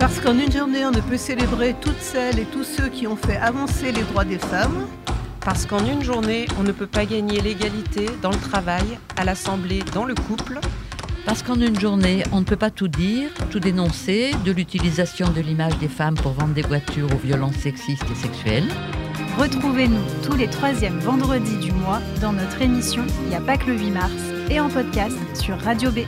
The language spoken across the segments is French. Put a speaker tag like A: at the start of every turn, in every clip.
A: Parce qu'en une journée, on ne peut célébrer toutes celles et tous ceux qui ont fait avancer les droits des femmes.
B: Parce qu'en une journée, on ne peut pas gagner l'égalité dans le travail, à l'Assemblée, dans le couple.
C: Parce qu'en une journée, on ne peut pas tout dire, tout dénoncer, de l'utilisation de l'image des femmes pour vendre des voitures aux violences sexistes et sexuelles.
D: Retrouvez-nous tous les 3e vendredis du mois dans notre émission Il n'y a pas que le 8 mars et en podcast sur Radio B.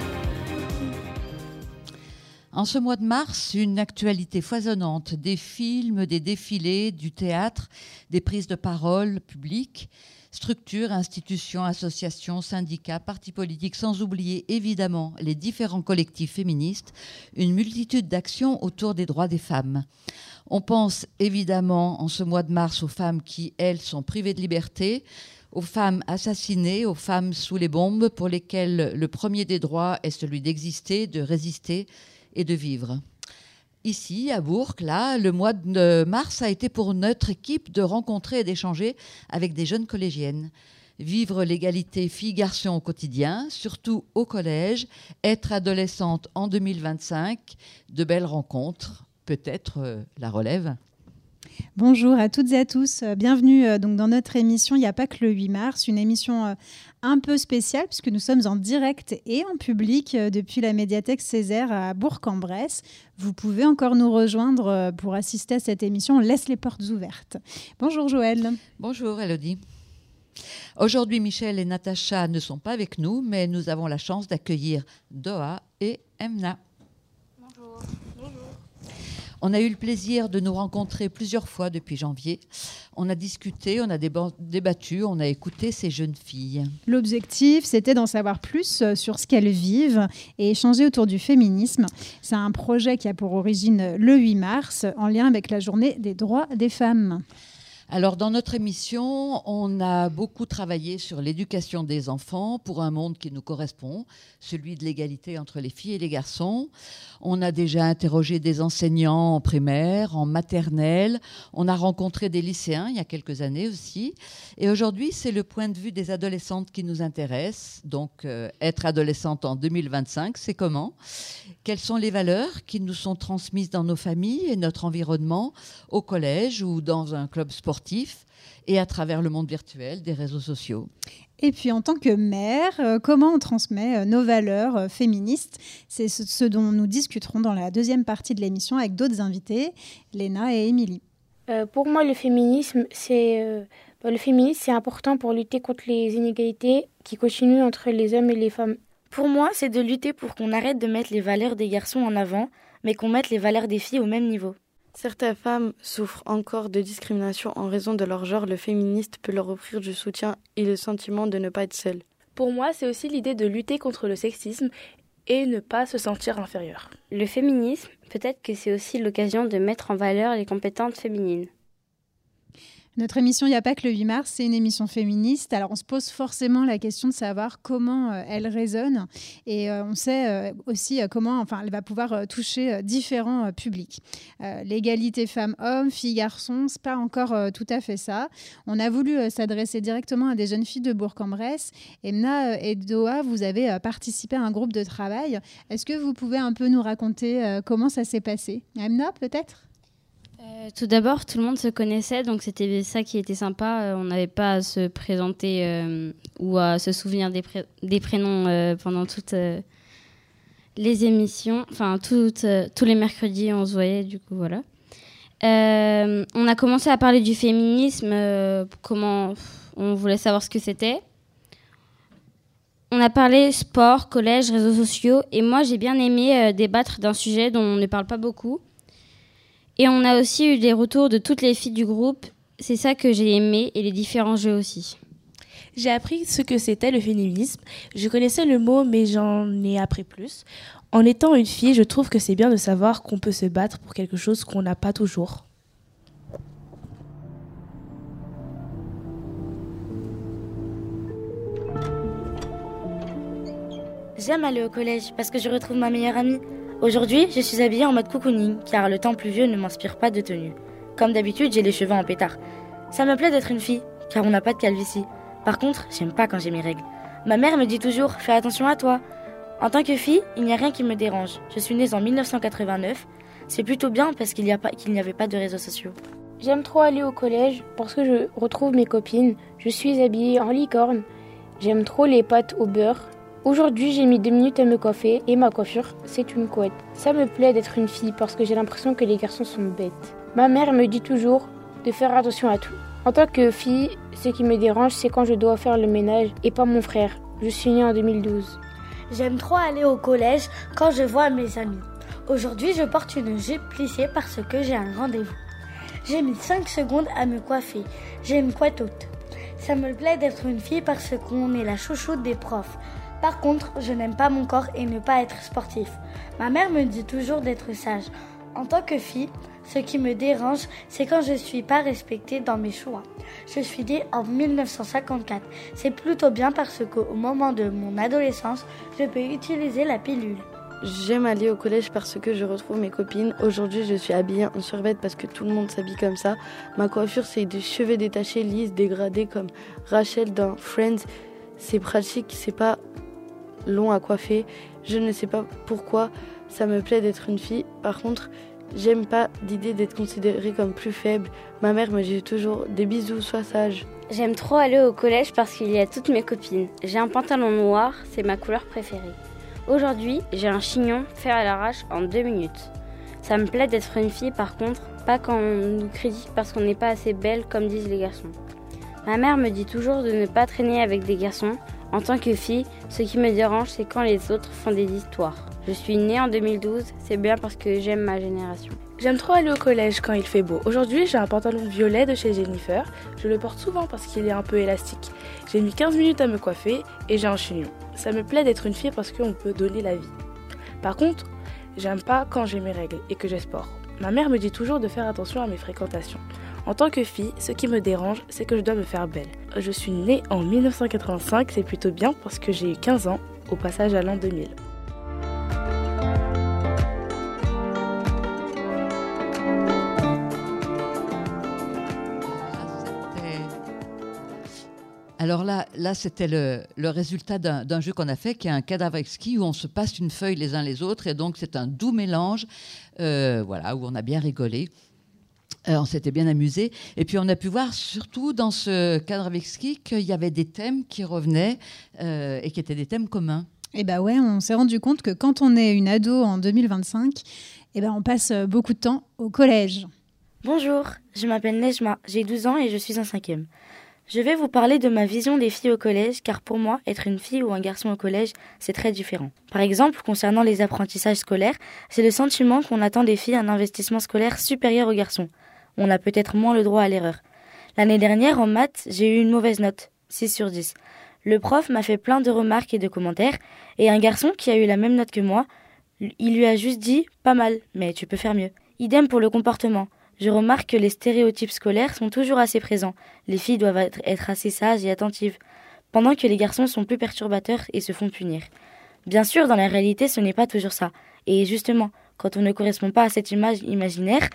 C: En ce mois de mars, une actualité foisonnante, des films, des défilés, du théâtre, des prises de parole publiques, structures, institutions, associations, syndicats, partis politiques, sans oublier évidemment les différents collectifs féministes, une multitude d'actions autour des droits des femmes. On pense évidemment en ce mois de mars aux femmes qui, elles, sont privées de liberté, aux femmes assassinées, aux femmes sous les bombes, pour lesquelles le premier des droits est celui d'exister, de résister et de vivre. Ici, à Bourg, là, le mois de mars a été pour notre équipe de rencontrer et d'échanger avec des jeunes collégiennes. Vivre l'égalité filles-garçons au quotidien, surtout au collège, être adolescente en 2025, de belles rencontres, peut-être la relève.
D: Bonjour à toutes et à tous, bienvenue donc dans notre émission Il n'y a pas que le 8 mars, une émission un peu spéciale puisque nous sommes en direct et en public depuis la médiathèque Césaire à Bourg-en-Bresse. Vous pouvez encore nous rejoindre pour assister à cette émission, on laisse les portes ouvertes. Bonjour Joël.
C: Bonjour Elodie. Aujourd'hui, Michel et Natacha ne sont pas avec nous, mais nous avons la chance d'accueillir Doha et Emna.
E: Bonjour.
C: On a eu le plaisir de nous rencontrer plusieurs fois depuis janvier. On a discuté, on a débattu, on a écouté ces jeunes filles.
D: L'objectif, c'était d'en savoir plus sur ce qu'elles vivent et échanger autour du féminisme. C'est un projet qui a pour origine le 8 mars, en lien avec la journée des droits des femmes.
C: Alors, dans notre émission, on a beaucoup travaillé sur l'éducation des enfants pour un monde qui nous correspond, celui de l'égalité entre les filles et les garçons. On a déjà interrogé des enseignants en primaire, en maternelle. On a rencontré des lycéens il y a quelques années aussi. Et aujourd'hui, c'est le point de vue des adolescentes qui nous intéresse. Donc, être adolescente en 2025, c'est comment ? Quelles sont les valeurs qui nous sont transmises dans nos familles et notre environnement, au collège ou dans un club sportif et à travers le monde virtuel des réseaux sociaux.
D: Et puis en tant que mère, comment on transmet nos valeurs féministes ? C'est ce dont nous discuterons dans la deuxième partie de l'émission avec d'autres invités, Léna et Émilie.
E: Pour moi, le féminisme, c'est important pour lutter contre les inégalités qui continuent entre les hommes et les femmes. Pour moi, c'est de lutter pour qu'on arrête de mettre les valeurs des garçons en avant, mais qu'on mette les valeurs des filles au même niveau.
F: Certaines femmes souffrent encore de discrimination en raison de leur genre. Le féministe peut leur offrir du soutien et le sentiment de ne pas être seule.
G: Pour moi, c'est aussi l'idée de lutter contre le sexisme et ne pas se sentir inférieur.
H: Le féminisme, peut-être que c'est aussi l'occasion de mettre en valeur les compétences féminines.
D: Notre émission Il n'y a pas que le 8 mars, c'est une émission féministe. Alors on se pose forcément la question de savoir comment elle résonne et on sait aussi comment elle va pouvoir toucher différents publics. L'égalité femmes-hommes, filles-garçons, c'est pas encore tout à fait ça. On a voulu s'adresser directement à des jeunes filles de Bourg-en-Bresse. Emna et Doha, vous avez participé à un groupe de travail. Est-ce que vous pouvez un peu nous raconter comment ça s'est passé ? Emna, peut-être ?
H: Tout d'abord, tout le monde se connaissait, donc c'était ça qui était sympa. On n'avait pas à se présenter ou à se souvenir des prénoms pendant toutes les émissions. Enfin, tous les mercredis, on se voyait, du coup, voilà. On a commencé à parler du féminisme, comment on voulait savoir ce que c'était. On a parlé sport, collège, réseaux sociaux, et moi, j'ai bien aimé débattre d'un sujet dont on ne parle pas beaucoup. Et on a aussi eu des retours de toutes les filles du groupe. C'est ça que j'ai aimé et les différents jeux aussi.
G: J'ai appris ce que c'était le féminisme. Je connaissais le mot, mais j'en ai appris plus. En étant une fille, je trouve que c'est bien de savoir qu'on peut se battre pour quelque chose qu'on n'a pas toujours.
E: J'aime aller au collège parce que je retrouve ma meilleure amie. Aujourd'hui, je suis habillée en mode cocooning, car le temps pluvieux ne m'inspire pas de tenue. Comme d'habitude, j'ai les cheveux en pétard. Ça me plaît d'être une fille, car on n'a pas de calvitie. Par contre, j'aime pas quand j'ai mes règles. Ma mère me dit toujours « Fais attention à toi ». En tant que fille, il n'y a rien qui me dérange. Je suis née en 1989. C'est plutôt bien parce qu'il n'y avait pas de réseaux sociaux.
I: J'aime trop aller au collège parce que je retrouve mes copines. Je suis habillée en licorne. J'aime trop les pâtes au beurre. Aujourd'hui, j'ai mis 2 minutes à me coiffer et ma coiffure, c'est une couette. Ça me plaît d'être une fille parce que j'ai l'impression que les garçons sont bêtes. Ma mère me dit toujours de faire attention à tout. En tant que fille, ce qui me dérange, c'est quand je dois faire le ménage et pas mon frère. Je suis née en 2012.
J: J'aime trop aller au collège quand je vois mes amis. Aujourd'hui, je porte une jupe plissée parce que j'ai un rendez-vous. J'ai mis 5 secondes à me coiffer. J'ai une couette haute. Ça me plaît d'être une fille parce qu'on est la chouchoute des profs. Par contre, je n'aime pas mon corps et ne pas être sportif. Ma mère me dit toujours d'être sage. En tant que fille, ce qui me dérange, c'est quand je ne suis pas respectée dans mes choix. Je suis née en 1954. C'est plutôt bien parce qu'au moment de mon adolescence, je peux utiliser la pilule.
F: J'aime aller au collège parce que je retrouve mes copines. Aujourd'hui, je suis habillée en survêt parce que tout le monde s'habille comme ça. Ma coiffure, c'est des cheveux détachés, lisses, dégradés comme Rachel dans Friends. C'est pratique, c'est pas long à coiffer. Je ne sais pas pourquoi ça me plaît d'être une fille. Par contre, j'aime pas l'idée d'être considérée comme plus faible. Ma mère me dit toujours des bisous, sois sage.
H: J'aime trop aller au collège parce qu'il y a toutes mes copines. J'ai un pantalon noir, c'est ma couleur préférée. Aujourd'hui, j'ai un chignon fait à l'arrache en 2 minutes. Ça me plaît d'être une fille par contre, pas quand on nous critique parce qu'on n'est pas assez belle comme disent les garçons. Ma mère me dit toujours de ne pas traîner avec des garçons. En tant que fille, ce qui me dérange, c'est quand les autres font des histoires. Je suis née en 2012, c'est bien parce que j'aime ma génération.
G: J'aime trop aller au collège quand il fait beau. Aujourd'hui, j'ai un pantalon violet de chez Jennifer. Je le porte souvent parce qu'il est un peu élastique. J'ai mis 15 minutes à me coiffer et j'ai un chignon. Ça me plaît d'être une fille parce qu'on peut donner la vie. Par contre, j'aime pas quand j'ai mes règles et que j'ai sport. Ma mère me dit toujours de faire attention à mes fréquentations. En tant que fille, ce qui me dérange, c'est que je dois me faire belle. Je suis née en 1985, c'est plutôt bien parce que j'ai eu 15 ans au passage à l'an 2000.
C: Alors là c'était le résultat d'un jeu qu'on a fait, qui est un cadavre exquis, où on se passe une feuille les uns les autres, et donc c'est un doux mélange, voilà, où on a bien rigolé. On s'était bien amusé. Et puis, on a pu voir, surtout dans ce cadre avec ski, qu'il y avait des thèmes qui revenaient et qui étaient des thèmes communs.
D: Eh bien ouais, on s'est rendu compte que quand on est une ado en 2025, eh ben on passe beaucoup de temps au collège.
E: Bonjour, je m'appelle Nejma, j'ai 12 ans et je suis en 5e. Je vais vous parler de ma vision des filles au collège, car pour moi, être une fille ou un garçon au collège, c'est très différent. Par exemple, concernant les apprentissages scolaires, j'ai le sentiment qu'on attend des filles un investissement scolaire supérieur aux garçons. On a peut-être moins le droit à l'erreur. L'année dernière, en maths, j'ai eu une mauvaise note, 6 sur 10. Le prof m'a fait plein de remarques et de commentaires, et un garçon qui a eu la même note que moi, il lui a juste dit « pas mal, mais tu peux faire mieux ». Idem pour le comportement. Je remarque que les stéréotypes scolaires sont toujours assez présents. Les filles doivent être assez sages et attentives, pendant que les garçons sont plus perturbateurs et se font punir. Bien sûr, dans la réalité, ce n'est pas toujours ça. Et justement, quand on ne correspond pas à cette image imaginaire,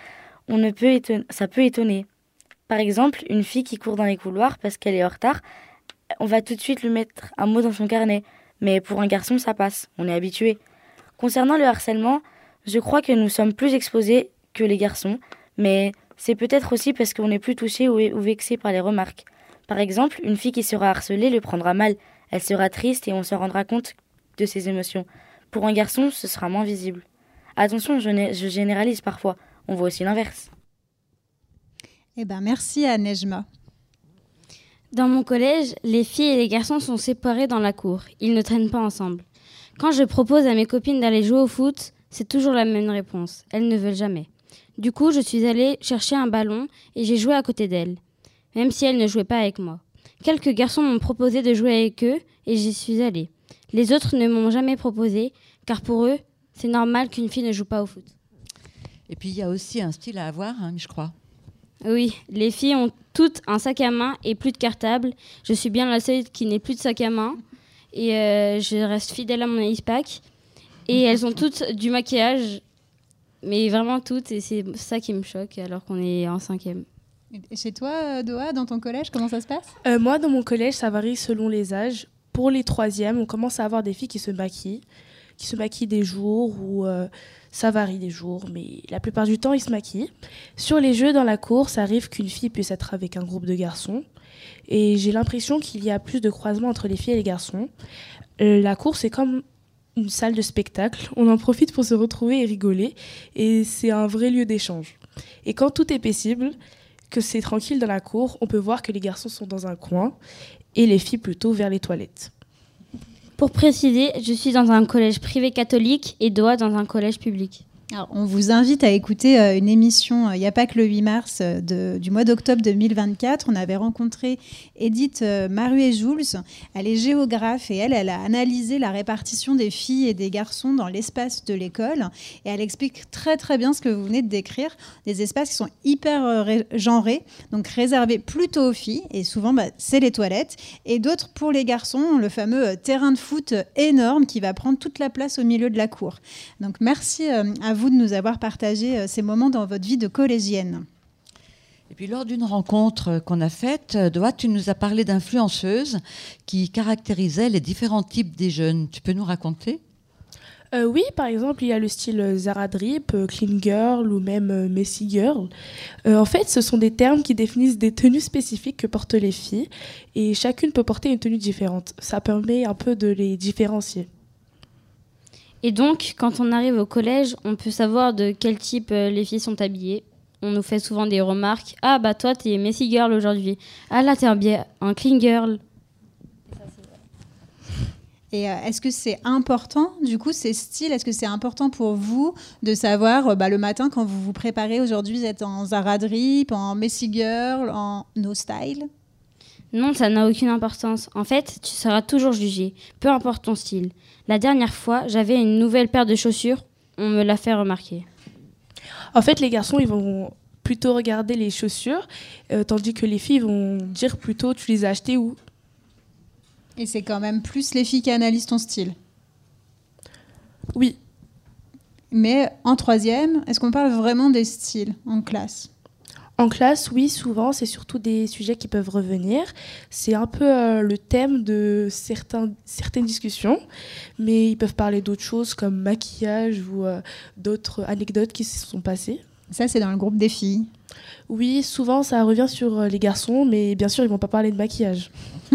E: ça peut étonner. Par exemple, une fille qui court dans les couloirs parce qu'elle est en retard, on va tout de suite lui mettre un mot dans son carnet. Mais pour un garçon, ça passe, on est habitué. Concernant le harcèlement, je crois que nous sommes plus exposés que les garçons, mais c'est peut-être aussi parce qu'on est plus touché ou vexé par les remarques. Par exemple, une fille qui sera harcelée le prendra mal, elle sera triste et on se rendra compte de ses émotions. Pour un garçon, ce sera moins visible. Attention, je généralise parfois, on voit aussi l'inverse.
D: Eh ben, merci à Nejma.
H: Dans mon collège, les filles et les garçons sont séparés dans la cour. Ils ne traînent pas ensemble. Quand je propose à mes copines d'aller jouer au foot, c'est toujours la même réponse. Elles ne veulent jamais. Du coup, je suis allée chercher un ballon et j'ai joué à côté d'elles, même si elles ne jouaient pas avec moi. Quelques garçons m'ont proposé de jouer avec eux et j'y suis allée. Les autres ne m'ont jamais proposé, car pour eux, c'est normal qu'une fille ne joue pas au foot.
C: Et puis, il y a aussi un style à avoir, hein, je crois.
H: Oui, les filles ont toutes un sac à main et plus de cartable. Je suis bien la seule qui n'ait plus de sac à main. Et je reste fidèle à mon ice-pack. Et elles ont toutes du maquillage, mais vraiment toutes. Et c'est ça qui me choque, alors qu'on est en 5e.
D: Et chez toi, Doha, dans ton collège, comment ça se passe ?
G: Moi, dans mon collège, ça varie selon les âges. Pour les 3e, on commence à avoir des filles qui se maquillent. qui se maquillent des jours où ça varie des jours, mais la plupart du temps, ils se maquillent. Sur les jeux dans la cour, ça arrive qu'une fille puisse être avec un groupe de garçons. Et j'ai l'impression qu'il y a plus de croisements entre les filles et les garçons. La cour, c'est comme une salle de spectacle. On en profite pour se retrouver et rigoler. Et c'est un vrai lieu d'échange. Et quand tout est paisible, que c'est tranquille dans la cour, on peut voir que les garçons sont dans un coin et les filles plutôt vers les toilettes.
H: Pour préciser, je suis dans un collège privé catholique et Doa dans un collège public.
D: Alors, on vous invite à écouter une émission, il n'y a pas que le 8 mars, du mois d'octobre 2024. On avait rencontré Edith Maruet-Jules. Elle est géographe et elle a analysé la répartition des filles et des garçons dans l'espace de l'école. Et elle explique très très bien ce que vous venez de décrire. Des espaces qui sont hyper genrés, donc réservés plutôt aux filles. Et souvent, c'est les toilettes. Et d'autres pour les garçons, le fameux terrain de foot énorme qui va prendre toute la place au milieu de la cour. Donc merci à vous de nous avoir partagé ces moments dans votre vie de collégienne.
C: Et puis lors d'une rencontre qu'on a faite, Doa, tu nous as parlé d'influenceuses qui caractérisaient les différents types des jeunes. Tu peux nous raconter ?
G: Oui, par exemple, il y a le style Zara Drip, Clean Girl ou même Messy Girl. En fait, ce sont des termes qui définissent des tenues spécifiques que portent les filles et chacune peut porter une tenue différente. Ça permet un peu de les différencier.
H: Et donc, quand on arrive au collège, on peut savoir de quel type les filles sont habillées. On nous fait souvent des remarques. « Ah, bah toi, t'es Messy Girl aujourd'hui. Ah là, t'es un Clean Girl. »
D: Et est-ce que c'est important, du coup, ces styles, est-ce que c'est important pour vous de savoir, le matin, quand vous vous préparez aujourd'hui, vous êtes en Zara Drip, en Messy Girl, en No Style ?
H: Non, ça n'a aucune importance. En fait, tu seras toujours jugé, peu importe ton style. La dernière fois, j'avais une nouvelle paire de chaussures, on me l'a fait remarquer.
G: En fait, les garçons, ils vont plutôt regarder les chaussures, tandis que les filles vont dire plutôt, tu les as achetées où ?
D: Et c'est quand même plus les filles qui analysent ton style ?
G: Oui.
D: Mais en troisième, est-ce qu'on parle vraiment des styles en classe ?
G: En classe, oui, souvent, c'est surtout des sujets qui peuvent revenir. C'est un peu le thème de certaines discussions, mais ils peuvent parler d'autres choses comme maquillage ou d'autres anecdotes qui se sont passées.
D: Ça, c'est dans le groupe des filles.
G: Oui, souvent, ça revient sur les garçons, mais bien sûr, ils ne vont pas parler de maquillage.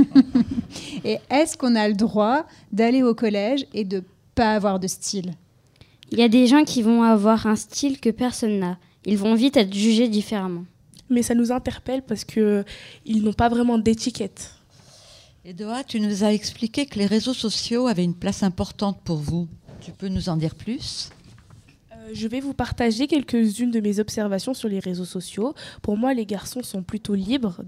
D: Et est-ce qu'on a le droit d'aller au collège et de ne pas avoir de style ?
H: Il y a des gens qui vont avoir un style que personne n'a. Ils vont vite être jugés différemment.
G: Mais ça nous interpelle parce qu'ils n'ont pas vraiment d'étiquette.
C: Et Doa, tu nous as expliqué que les réseaux sociaux avaient une place importante pour vous. Tu peux nous en dire plus ?
G: Je vais vous partager quelques-unes de mes observations sur les réseaux sociaux. Pour moi, les garçons sont plutôt libres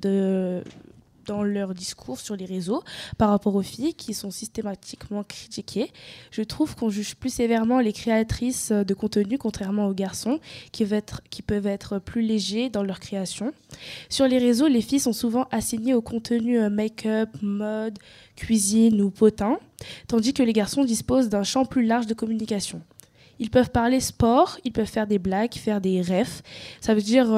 G: dans leur discours sur les réseaux par rapport aux filles qui sont systématiquement critiquées. Je trouve qu'on juge plus sévèrement les créatrices de contenu contrairement aux garçons qui peuvent être plus légers dans leur création. Sur les réseaux, les filles sont souvent assignées au contenu make-up, mode, cuisine ou potin, tandis que les garçons disposent d'un champ plus large de communication. Ils peuvent parler sport, ils peuvent faire des blagues, faire des refs. Ça veut dire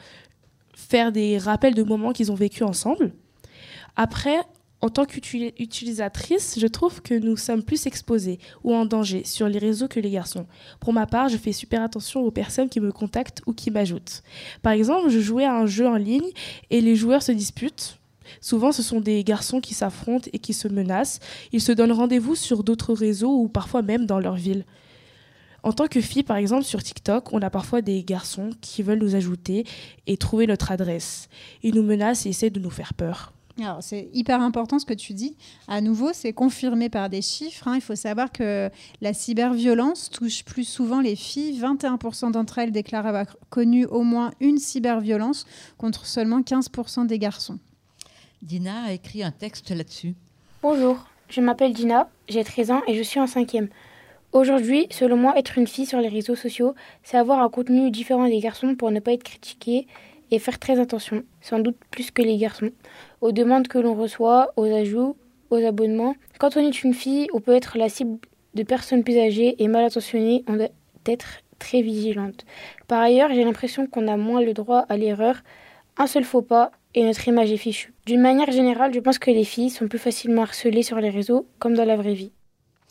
G: faire des rappels de moments qu'ils ont vécu ensemble. Après, en tant qu'utilisatrice, je trouve que nous sommes plus exposés ou en danger sur les réseaux que les garçons. Pour ma part, je fais super attention aux personnes qui me contactent ou qui m'ajoutent. Par exemple, je jouais à un jeu en ligne et les joueurs se disputent. Souvent, ce sont des garçons qui s'affrontent et qui se menacent. Ils se donnent rendez-vous sur d'autres réseaux ou parfois même dans leur ville. En tant que fille, par exemple, sur TikTok, on a parfois des garçons qui veulent nous ajouter et trouver notre adresse. Ils nous menacent et essaient de nous faire peur.
D: Alors, c'est hyper important ce que tu dis. À nouveau, c'est confirmé par des chiffres. Il faut savoir que la cyberviolence touche plus souvent les filles. 21% d'entre elles déclarent avoir connu au moins une cyberviolence contre seulement 15% des garçons.
C: Dina a écrit un texte là-dessus.
I: Bonjour, je m'appelle Dina, j'ai 13 ans et je suis en 5e. Aujourd'hui, selon moi, être une fille sur les réseaux sociaux, c'est avoir un contenu différent des garçons pour ne pas être critiquée et faire très attention, sans doute plus que les garçons, aux demandes que l'on reçoit, aux ajouts, aux abonnements. Quand on est une fille, on peut être la cible de personnes plus âgées et mal intentionnées, on doit être très vigilante. Par ailleurs, j'ai l'impression qu'on a moins le droit à l'erreur, un seul faux pas et notre image est fichue. D'une manière générale, je pense que les filles sont plus facilement harcelées sur les réseaux comme dans la vraie vie.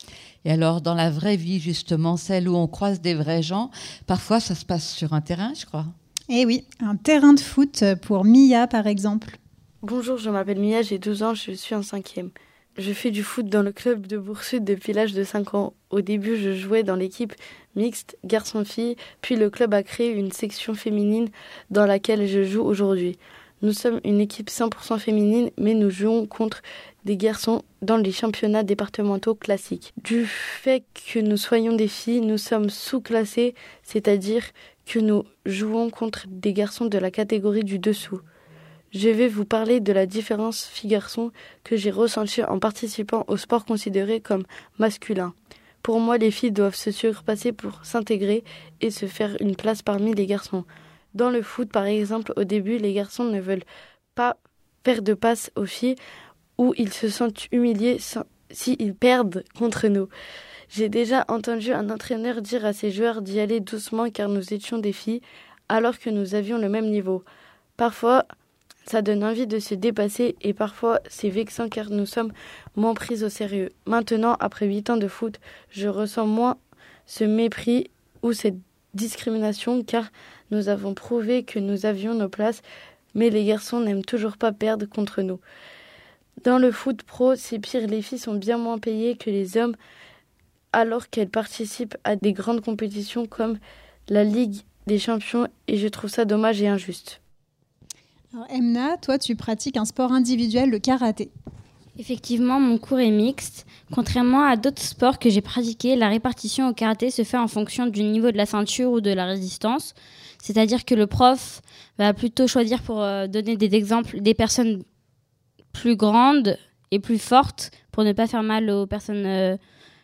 C: Et alors, dans la vraie vie, justement, celle où on croise des vrais gens, parfois ça se passe sur un terrain, je crois.
D: Eh oui, un terrain de foot pour Mia, par exemple.
F: Bonjour, je m'appelle Mia, j'ai 12 ans, je suis en 5e. Je fais du foot dans le club de Bourg-Sud depuis l'âge de 5 ans. Au début, je jouais dans l'équipe mixte garçon-fille, puis le club a créé une section féminine dans laquelle je joue aujourd'hui. Nous sommes une équipe 100% féminine, mais nous jouons contre des garçons dans les championnats départementaux classiques. Du fait que nous soyons des filles, nous sommes sous-classées, c'est-à-dire que nous jouons contre des garçons de la catégorie du dessous. Je vais vous parler de la différence filles-garçons que j'ai ressentie en participant au sport considéré comme masculin. Pour moi, les filles doivent se surpasser pour s'intégrer et se faire une place parmi les garçons. Dans le foot, par exemple, au début, les garçons ne veulent pas faire de passe aux filles ou ils se sentent humiliés s'ils perdent contre nous. J'ai déjà entendu un entraîneur dire à ses joueurs d'y aller doucement car nous étions des filles alors que nous avions le même niveau. Parfois, ça donne envie de se dépasser et parfois c'est vexant car nous sommes moins pris au sérieux. Maintenant, après 8 ans de foot, je ressens moins ce mépris ou cette discrimination car nous avons prouvé que nous avions nos places, mais les garçons n'aiment toujours pas perdre contre nous. Dans le foot pro, c'est pire, les filles sont bien moins payées que les hommes alors qu'elles participent à des grandes compétitions comme la Ligue des Champions et je trouve ça dommage et injuste.
D: Alors, Emna, toi, tu pratiques un sport individuel, le karaté.
H: Effectivement, mon cours est mixte. Contrairement à d'autres sports que j'ai pratiqués, la répartition au karaté se fait en fonction du niveau de la ceinture ou de la résistance. C'est-à-dire que le prof va plutôt choisir, pour donner des exemples, des personnes plus grandes et plus fortes pour ne pas faire mal aux personnes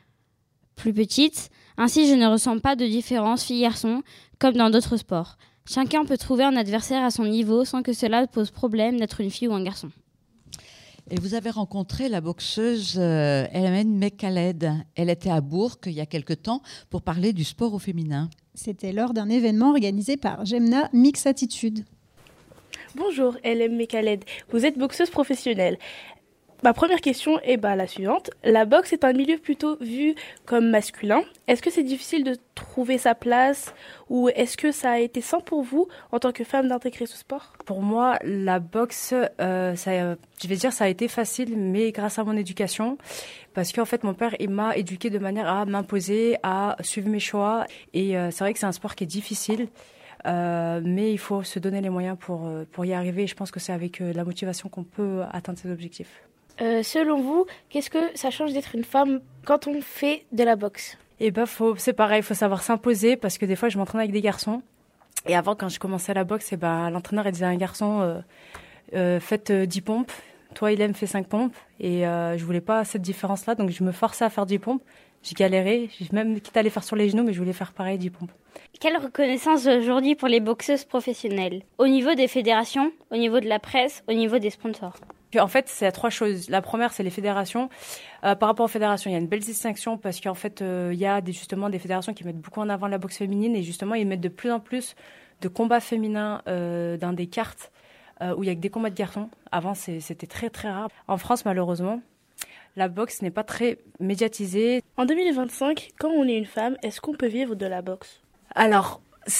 H: plus petites. Ainsi, je ne ressens pas de différence filles-garçons comme dans d'autres sports. Chacun peut trouver un adversaire à son niveau sans que cela pose problème d'être une fille ou un garçon.
C: Et vous avez rencontré la boxeuse Hélène Mekhaled. Elle était à Bourg il y a quelque temps pour parler du sport au féminin.
D: C'était lors d'un événement organisé par Gemna Mix Attitude.
G: Bonjour Hélène Mekhaled, vous êtes boxeuse professionnelle. Ma première question est la suivante. La boxe est un milieu plutôt vu comme masculin. Est-ce que c'est difficile de trouver sa place ou est-ce que ça a été simple pour vous en tant que femme d'intégrer ce sport ?
K: Pour moi, la boxe, ça a été facile, mais grâce à mon éducation. Parce qu'en fait, mon père, il m'a éduquée de manière à m'imposer, à suivre mes choix. Et c'est vrai que c'est un sport qui est difficile. Mais il faut se donner les moyens pour y arriver. Et je pense que c'est avec la motivation qu'on peut atteindre ses objectifs.
I: Selon vous, qu'est-ce que ça change d'être une femme quand on fait de la boxe ?
K: C'est pareil, il faut savoir s'imposer parce que des fois je m'entraîne avec des garçons et avant quand je commençais la boxe, l'entraîneur il disait à un garçon faites 10 pompes, toi Hélène fais 5 pompes et je voulais pas cette différence là donc je me forçais à faire 10 pompes, j'ai galéré, j'ai même quitte à les faire sur les genoux mais je voulais faire pareil 10 pompes.
H: Quelle reconnaissance aujourd'hui pour les boxeuses professionnelles ? Au niveau des fédérations, au niveau de la presse, au niveau des sponsors ?
K: En fait, c'est 3 choses. La première, c'est les fédérations. Par rapport aux fédérations, il y a une belle distinction parce qu'en fait, il y a justement des fédérations qui mettent beaucoup en avant la boxe féminine et justement, ils mettent de plus en plus de combats féminins dans des cartes où il y a que des combats de garçons. Avant, c'était très, très rare. En France, malheureusement, la boxe n'est pas très médiatisée.
G: En 2025, quand on est une femme, est-ce qu'on peut vivre de la boxe ?
K: Alors,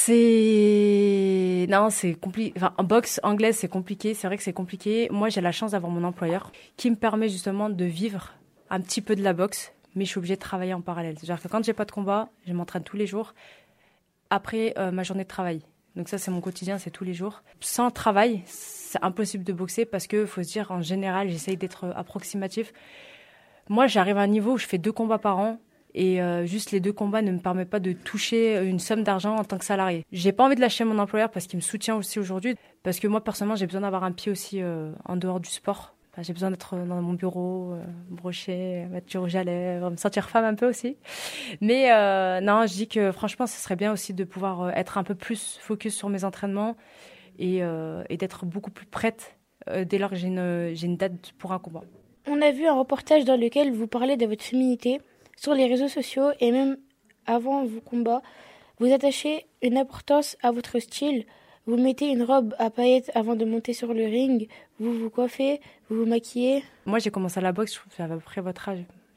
K: c'est compliqué. Enfin, en boxe anglaise, c'est compliqué. C'est vrai que c'est compliqué. Moi, j'ai la chance d'avoir mon employeur qui me permet justement de vivre un petit peu de la boxe, mais je suis obligée de travailler en parallèle. C'est-à-dire que quand j'ai pas de combat, je m'entraîne tous les jours après ma journée de travail. Donc ça, c'est mon quotidien, c'est tous les jours. Sans travail, c'est impossible de boxer parce que faut se dire, en général, j'essaye d'être approximatif. Moi, j'arrive à un niveau où je fais 2 combats par an. Et juste les 2 combats ne me permettent pas de toucher une somme d'argent en tant que salarié. J'ai pas envie de lâcher mon employeur parce qu'il me soutient aussi aujourd'hui. Parce que moi, personnellement, j'ai besoin d'avoir un pied aussi en dehors du sport. Enfin, j'ai besoin d'être dans mon bureau, me brocher, mettre du rouge à lèvres, me sentir femme un peu aussi. Mais non, je dis que franchement, ce serait bien aussi de pouvoir être un peu plus focus sur mes entraînements et d'être beaucoup plus prête dès lors que j'ai une date pour un combat.
I: On a vu un reportage dans lequel vous parlez de votre féminité. Sur les réseaux sociaux et même avant vos combats, vous attachez une importance à votre style. Vous mettez une robe à paillettes avant de monter sur le ring. Vous vous coiffez, vous vous maquillez.
K: Moi, j'ai commencé à la boxe, à peu près votre âge.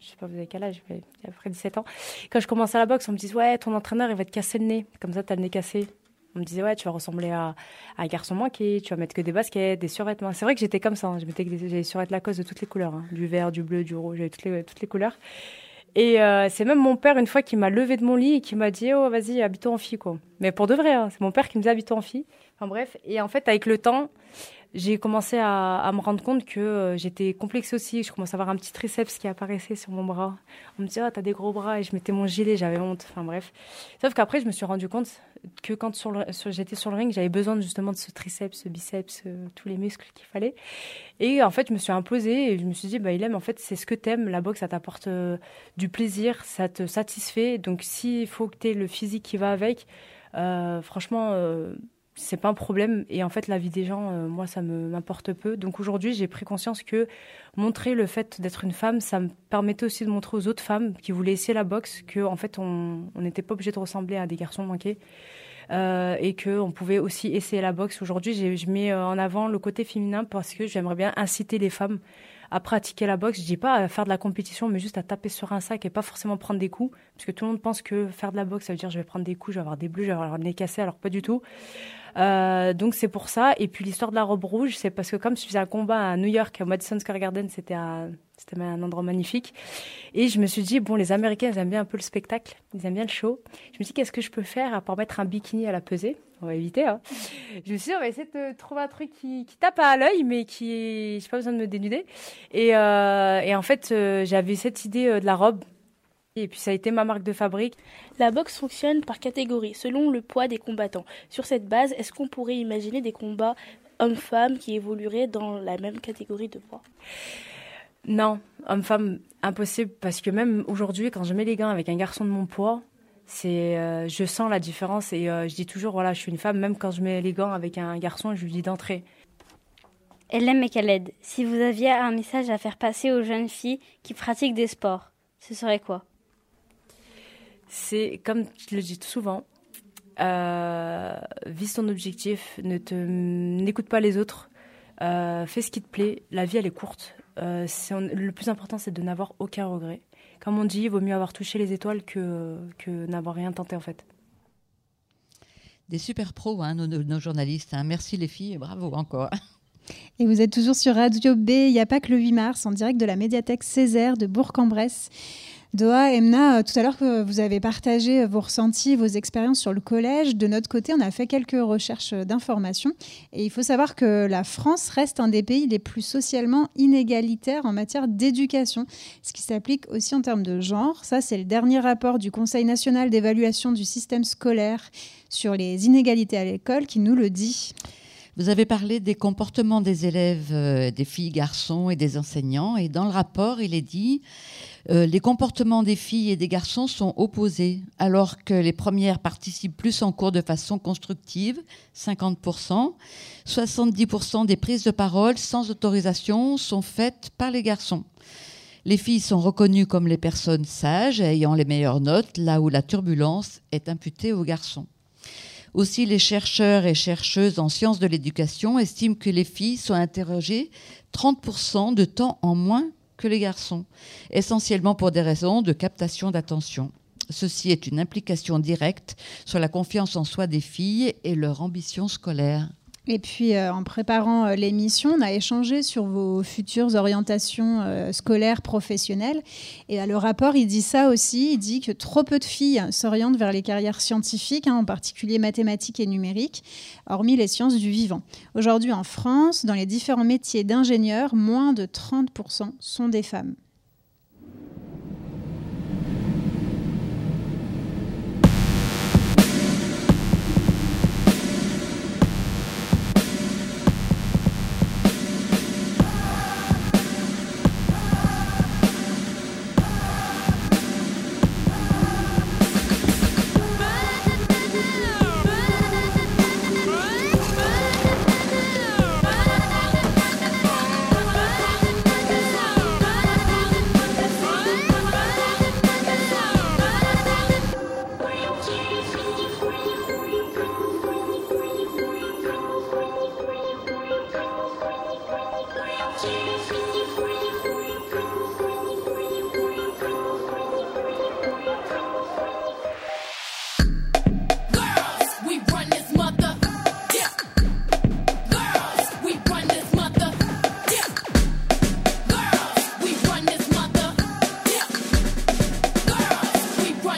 K: je sais pas, vous avez quel âge, mais il y a à peu près 17 ans. Quand je commençais à la boxe, on me disait, ouais, ton entraîneur, il va te casser le nez. Comme ça, t'as le nez cassé. On me disait, ouais, tu vas ressembler à un garçon manqué, tu vas mettre que des baskets, des survêtements. C'est vrai que j'étais comme ça, hein. J'avais des survêtements Lacoste de toutes les couleurs, hein. Du vert, du bleu, du rouge, j'avais toutes les couleurs. Et c'est même mon père, une fois, qui m'a levé de mon lit et qui m'a dit, oh, vas-y, habille-toi en fille, quoi. Mais pour de vrai, hein, c'est mon père qui me disait, habille-toi en fille. Enfin bref, et en fait, avec le temps, j'ai commencé à me rendre compte que j'étais complexée aussi. Je commençais à avoir un petit triceps qui apparaissait sur mon bras. On me disait, oh, t'as des gros bras. Et je mettais mon gilet, j'avais honte. Enfin bref. Sauf qu'après, je me suis rendu compte que quand j'étais sur le ring, j'avais besoin justement de ce triceps, ce biceps, tous les muscles qu'il fallait. Et en fait, je me suis imposée et je me suis dit, Ilham, en fait, c'est ce que t'aimes. La boxe, ça t'apporte du plaisir, ça te satisfait. Donc, s'il faut que t'aies le physique qui va avec, franchement... c'est pas un problème. Et en fait, la vie des gens, moi, ça m'importe peu. Donc aujourd'hui, j'ai pris conscience que montrer le fait d'être une femme, ça me permettait aussi de montrer aux autres femmes qui voulaient essayer la boxe qu'en fait, on n'était pas obligé de ressembler à des garçons manqués. Et qu'on pouvait aussi essayer la boxe. Aujourd'hui, je mets en avant le côté féminin parce que j'aimerais bien inciter les femmes à pratiquer la boxe. Je dis pas à faire de la compétition, mais juste à taper sur un sac et pas forcément prendre des coups. Parce que tout le monde pense que faire de la boxe, ça veut dire je vais prendre des coups, je vais avoir des bleus, je vais avoir le nez cassé, alors pas du tout. Donc c'est pour ça. Et puis l'histoire de la robe rouge, c'est parce que comme je faisais un combat à New York, au Madison Square Garden, c'était un endroit magnifique. Et je me suis dit, bon, les Américains, ils aiment bien un peu le spectacle, ils aiment bien le show. Je me suis dit, qu'est-ce que je peux faire à part mettre un bikini à la pesée? On va éviter, hein. Je me suis dit, on va essayer de trouver un truc qui tape à l'œil, mais j'ai pas besoin de me dénuder. Et en fait, j'avais cette idée de la robe. Et puis ça a été ma marque de fabrique.
G: La boxe fonctionne par catégorie, selon le poids des combattants. Sur cette base, est-ce qu'on pourrait imaginer des combats hommes-femmes qui évolueraient dans la même catégorie de poids?
K: Non, homme-femme, impossible. Parce que même aujourd'hui, quand je mets les gants avec un garçon de mon poids, je sens la différence. Et je dis toujours, voilà, je suis une femme. Même quand je mets les gants avec un garçon, je lui dis d'entrer.
H: Ilham et Khaled, si vous aviez un message à faire passer aux jeunes filles qui pratiquent des sports, ce serait quoi?
K: C'est, comme je le dis souvent, vise ton objectif, n'écoute pas les autres, fais ce qui te plaît. La vie, elle est courte. Le plus important, c'est de n'avoir aucun regret. Comme on dit, il vaut mieux avoir touché les étoiles que n'avoir rien tenté, en fait.
C: Des super pros, hein, nos journalistes. Hein. Merci les filles et bravo encore.
D: Et vous êtes toujours sur Radio B, il n'y a pas que le 8 mars, en direct de la médiathèque Césaire de Bourg-en-Bresse. Doha, Emna, tout à l'heure que vous avez partagé vos ressentis, vos expériences sur le collège. De notre côté, on a fait quelques recherches d'informations. Et il faut savoir que la France reste un des pays les plus socialement inégalitaires en matière d'éducation, ce qui s'applique aussi en termes de genre. Ça, c'est le dernier rapport du Conseil national d'évaluation du système scolaire sur les inégalités à l'école qui nous le dit.
C: Vous avez parlé des comportements des élèves, des filles, garçons et des enseignants. Et dans le rapport, il est dit les comportements des filles et des garçons sont opposés, alors que les premières participent plus en cours de façon constructive, 50%. 70% des prises de parole sans autorisation sont faites par les garçons. Les filles sont reconnues comme les personnes sages, ayant les meilleures notes, là où la turbulence est imputée aux garçons. Aussi, les chercheurs et chercheuses en sciences de l'éducation estiment que les filles sont interrogées 30% de temps en moins que les garçons, essentiellement pour des raisons de captation d'attention. Ceci est une implication directe sur la confiance en soi des filles et leur ambition scolaire.
D: Et puis, en préparant l'émission, on a échangé sur vos futures orientations scolaires, professionnelles. Et le rapport, il dit ça aussi. Il dit que trop peu de filles s'orientent vers les carrières scientifiques, en particulier mathématiques et numériques, hormis les sciences du vivant. Aujourd'hui, en France, dans les différents métiers d'ingénieurs, moins de 30% sont des femmes.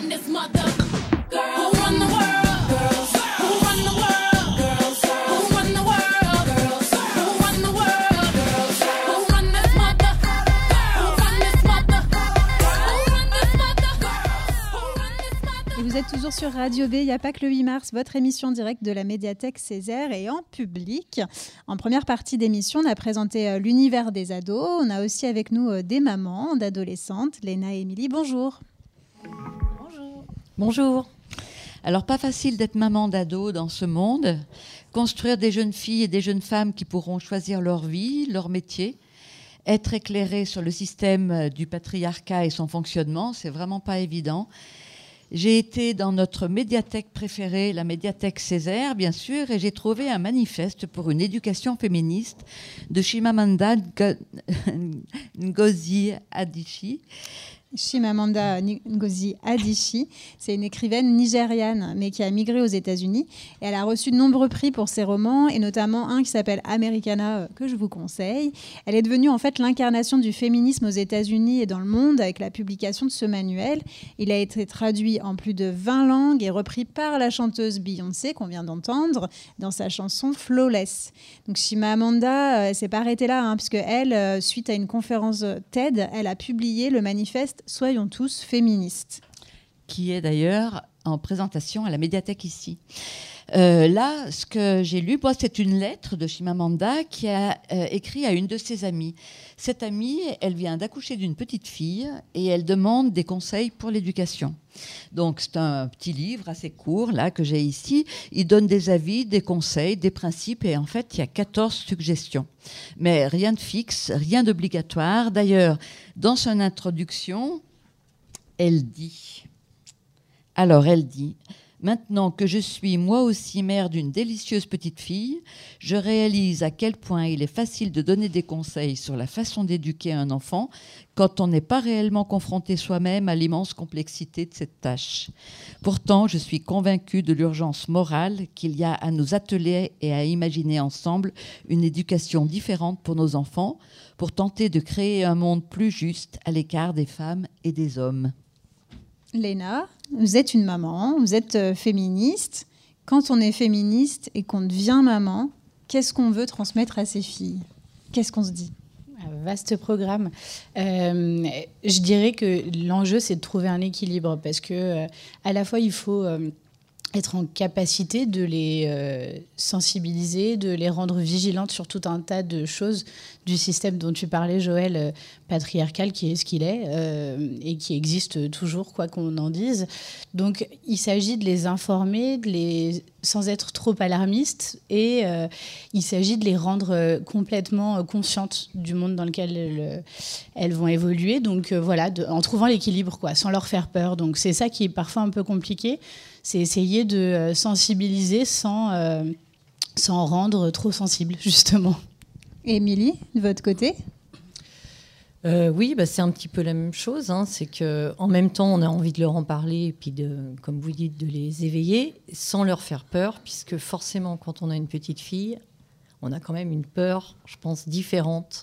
L: run this mother? Who run the world? Girls. Who run the world? Girls. Who run the world? Girls. Who run the world? Girls. Who run this mother? Who run this mother? Who run this mother? Who run this mother?
D: Et vous êtes toujours sur Radio B, il n'y a pas que le 8 mars, votre émission directe de la médiathèque Césaire et en public. En première partie d'émission, on a présenté l'univers des ados. On a aussi avec nous des mamans, d'adolescentes, Léna et Émilie. Bonjour.
C: Bonjour. Bonjour. Alors, pas facile d'être maman d'ado dans ce monde. Construire des jeunes filles et des jeunes femmes qui pourront choisir leur vie, leur métier. Être éclairées sur le système du patriarcat et son fonctionnement, c'est vraiment pas évident. J'ai été dans notre médiathèque préférée, la médiathèque Césaire, bien sûr, et j'ai trouvé un manifeste pour une éducation féministe de Chimamanda Ngozi Adichie.
D: Chimamanda Ngozi Adichie, c'est une écrivaine nigériane, mais qui a migré aux États-Unis. Et elle a reçu de nombreux prix pour ses romans, et notamment un qui s'appelle Americana, que je vous conseille. Elle est devenue en fait l'incarnation du féminisme aux États-Unis et dans le monde avec la publication de ce manuel. Il a été traduit en plus de 20 langues et repris par la chanteuse Beyoncé, qu'on vient d'entendre, dans sa chanson Flawless. Donc Chimamanda s'est pas arrêtée là, puisque elle, suite à une conférence TED, elle a publié le manifeste Soyons tous féministes.
C: Qui est d'ailleurs en présentation à la médiathèque ici. Là, ce que j'ai lu, c'est une lettre de Chimamanda qui a écrit à une de ses amies. Cette amie, elle vient d'accoucher d'une petite fille et elle demande des conseils pour l'éducation. Donc, c'est un petit livre assez court là, que j'ai ici. Il donne des avis, des conseils, des principes et en fait, il y a 14 suggestions. Mais rien de fixe, rien d'obligatoire. D'ailleurs, dans son introduction, elle dit... Maintenant que je suis moi aussi mère d'une délicieuse petite fille, je réalise à quel point il est facile de donner des conseils sur la façon d'éduquer un enfant quand on n'est pas réellement confronté soi-même à l'immense complexité de cette tâche. Pourtant, je suis convaincue de l'urgence morale qu'il y a à nous atteler et à imaginer ensemble une éducation différente pour nos enfants, pour tenter de créer un monde plus juste à l'écart des femmes et des hommes.
D: Léna, vous êtes une maman, vous êtes féministe. Quand on est féministe et qu'on devient maman, qu'est-ce qu'on veut transmettre à ses filles? Qu'est-ce qu'on se dit?
M: Vaste programme. Je dirais que l'enjeu, c'est de trouver un équilibre parce que à la fois, il faut être en capacité de les sensibiliser, de les rendre vigilantes sur tout un tas de choses du système dont tu parlais, Joël, patriarcal, qui est ce qu'il est et qui existe toujours, quoi qu'on en dise. Donc, il s'agit de les informer, sans être trop alarmiste, et il s'agit de les rendre complètement conscientes du monde dans lequel elles vont évoluer. Donc, voilà, en trouvant l'équilibre, quoi, sans leur faire peur. Donc, c'est ça qui est parfois un peu compliqué. C'est essayer de sensibiliser sans rendre trop sensible, justement.
D: Émilie, de votre côté?
N: Oui, c'est un petit peu la même chose. C'est qu'en même temps, on a envie de leur en parler et puis, comme vous dites, de les éveiller sans leur faire peur, puisque forcément, quand on a une petite fille, on a quand même une peur, je pense, différente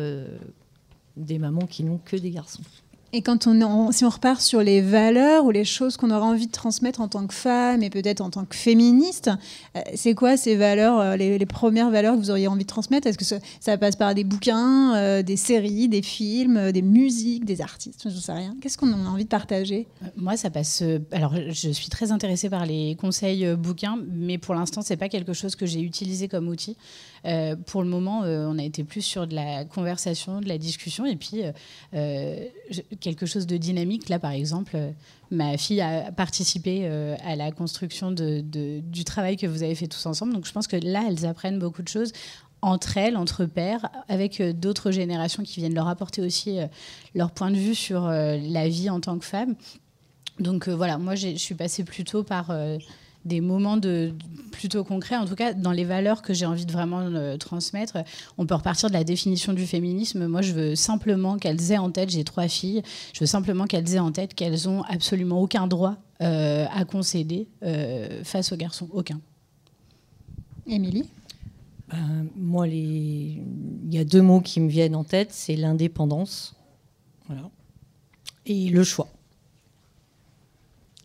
N: des mamans qui n'ont que des garçons.
D: Et quand si on repart sur les valeurs ou les choses qu'on aura envie de transmettre en tant que femme et peut-être en tant que féministe, c'est quoi ces valeurs, les premières valeurs que vous auriez envie de transmettre? Est-ce que ça passe par des bouquins, des séries, des films, des musiques, des artistes? Je ne sais rien. Qu'est-ce qu'on a envie de partager?
M: Moi, ça passe... Alors, je suis très intéressée par les conseils bouquins, mais pour l'instant, ce n'est pas quelque chose que j'ai utilisé comme outil. Pour le moment, on a été plus sur de la conversation, de la discussion, et puis quelque chose de dynamique. Là, par exemple, ma fille a participé à la construction du travail que vous avez fait tous ensemble. Donc, je pense que là, elles apprennent beaucoup de choses entre elles, entre pairs, avec d'autres générations qui viennent leur apporter aussi leur point de vue sur la vie en tant que femme. Donc, voilà, moi, je suis passée plutôt par... des moments plutôt concrets, en tout cas dans les valeurs que j'ai envie de vraiment transmettre. On peut repartir de la définition du féminisme. Moi, je veux simplement qu'elles aient en tête, j'ai 3 filles, je veux simplement qu'elles aient en tête qu'elles n'ont absolument aucun droit à concéder face aux garçons, aucun.
D: Émilie?
N: Moi, il y a 2 mots qui me viennent en tête, c'est l'indépendance, voilà, et le choix.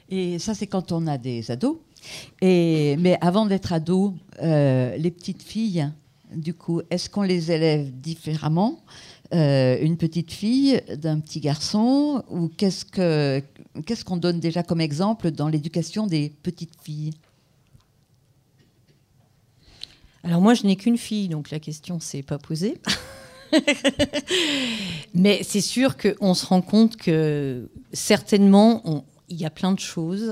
C: Et ça, c'est quand on a des ados. Mais avant d'être ado, les petites filles, du coup, est-ce qu'on les élève différemment, une petite fille d'un petit garçon, ou qu'est-ce qu'on donne déjà comme exemple dans l'éducation des petites filles?
N: Alors moi, je n'ai qu'une fille, donc la question s'est pas posée. Mais c'est sûr qu'on se rend compte que certainement, il y a plein de choses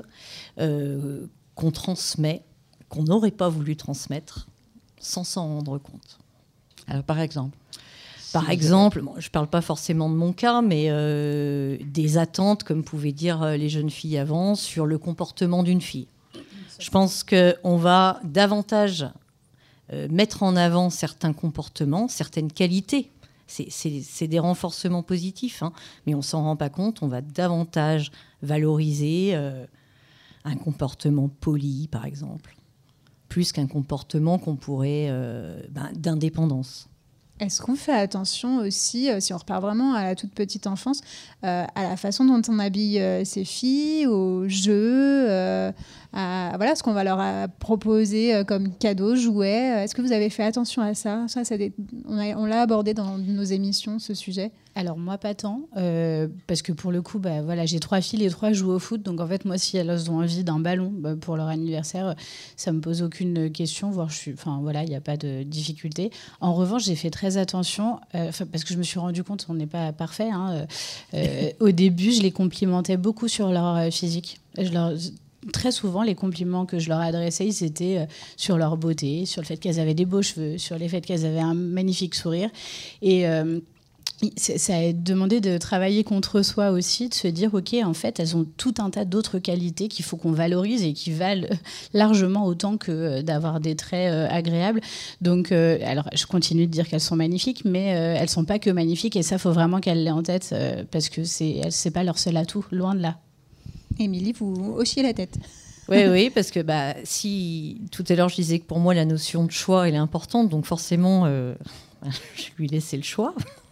N: qu'on transmet, qu'on n'aurait pas voulu transmettre, sans s'en rendre compte.
C: Alors, par exemple
N: Par exemple, bon, je ne parle pas forcément de mon cas, mais des attentes, comme pouvaient dire les jeunes filles avant, sur le comportement d'une fille. Je pense qu'on va davantage mettre en avant certains comportements, certaines qualités. C'est des renforcements positifs, hein, mais on ne s'en rend pas compte. On va davantage valoriser un comportement poli, par exemple, plus qu'un comportement qu'on pourrait d'indépendance.
D: Est-ce qu'on fait attention aussi, si on repart vraiment à la toute petite enfance, à la façon dont on habille ses filles, aux jeux, à ce qu'on va leur proposer comme cadeau, jouet? Est-ce que vous avez fait attention à ça? On l'a abordé dans nos émissions, ce sujet.
M: Alors moi pas tant, parce que pour le coup, j'ai 3 filles, les 3 jouent au foot, donc en fait moi si elles ont envie d'un ballon pour leur anniversaire, ça me pose aucune question, il n'y a pas de difficulté. En revanche, j'ai fait très attention, parce que je me suis rendu compte, on n'est pas parfait. Au début, je les complimentais beaucoup sur leur physique. Très souvent, les compliments que je leur adressais, ils étaient sur leur beauté, sur le fait qu'elles avaient des beaux cheveux, sur le fait qu'elles avaient un magnifique sourire. Et ça a demandé de travailler contre soi aussi, de se dire, OK, en fait, elles ont tout un tas d'autres qualités qu'il faut qu'on valorise et qui valent largement autant que d'avoir des traits agréables. Donc, alors, je continue de dire qu'elles sont magnifiques, mais elles ne sont pas que magnifiques, et ça, il faut vraiment qu'elles l'aient en tête, parce que c'est pas leur seul atout, loin de là.
D: Émilie, vous hochiez la tête.
N: Oui, parce que si tout à l'heure je disais que pour moi la notion de choix elle est importante, donc forcément je lui laissais le choix.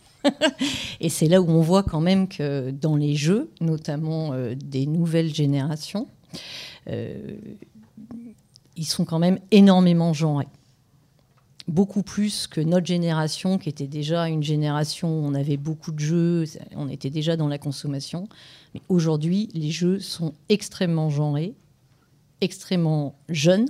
N: Et c'est là où on voit quand même que dans les jeux, notamment des nouvelles générations, ils sont quand même énormément genrés. Beaucoup plus que notre génération, qui était déjà une génération où on avait beaucoup de jeux, on était déjà dans la consommation. Mais aujourd'hui, les jeux sont extrêmement genrés, extrêmement jeunes,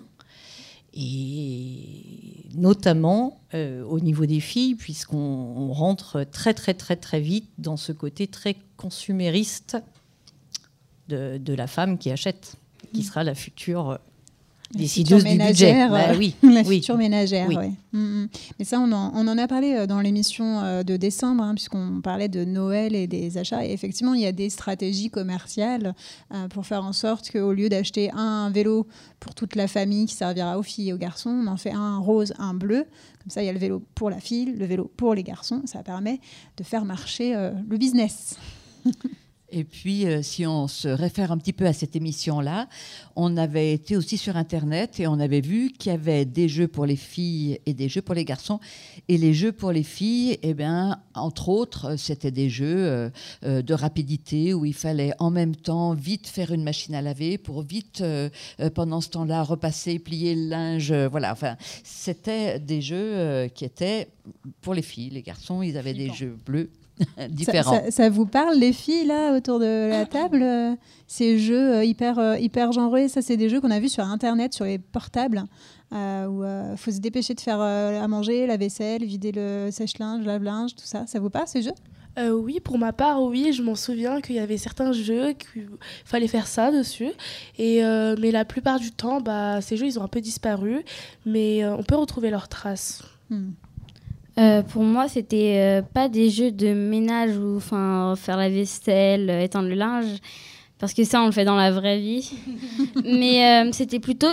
N: et notamment au niveau des filles, puisqu'on rentre très, très, très, très vite dans ce côté très consumériste de la femme qui achète, qui sera la future décideuse du budget.
D: Future ménagère, oui. Mais ça, on en a parlé dans l'émission de décembre, puisqu'on parlait de Noël et des achats. Et effectivement, il y a des stratégies commerciales pour faire en sorte qu'au lieu d'acheter un vélo pour toute la famille qui servira aux filles et aux garçons, on en fait un rose, un bleu. Comme ça, il y a le vélo pour la fille, le vélo pour les garçons. Ça permet de faire marcher le business.
C: Et puis, si on se réfère un petit peu à cette émission-là, on avait été aussi sur Internet et on avait vu qu'il y avait des jeux pour les filles et des jeux pour les garçons. Et les jeux pour les filles, entre autres, c'était des jeux de rapidité où il fallait en même temps vite faire une machine à laver pour vite, pendant ce temps-là, repasser, plier le linge. C'était des jeux qui étaient pour les filles. Les garçons, ils avaient des jeux bleus. Différents.
D: Ça vous parle, les filles, là, autour de la table, ces jeux hyper genrés? Ça, c'est des jeux qu'on a vus sur Internet, sur les portables, où il faut se dépêcher de faire à manger, la vaisselle, vider le sèche-linge, lave-linge, tout ça. Ça vous parle, ces jeux?
G: Oui, pour ma part, oui, je m'en souviens qu'il y avait certains jeux qu'il fallait faire ça dessus. Mais la plupart du temps, ces jeux, ils ont un peu disparu, mais on peut retrouver leurs traces.
H: Pour moi, c'était pas des jeux de ménage ou faire la vaisselle, étendre le linge, parce que ça, on le fait dans la vraie vie. Mais c'était plutôt,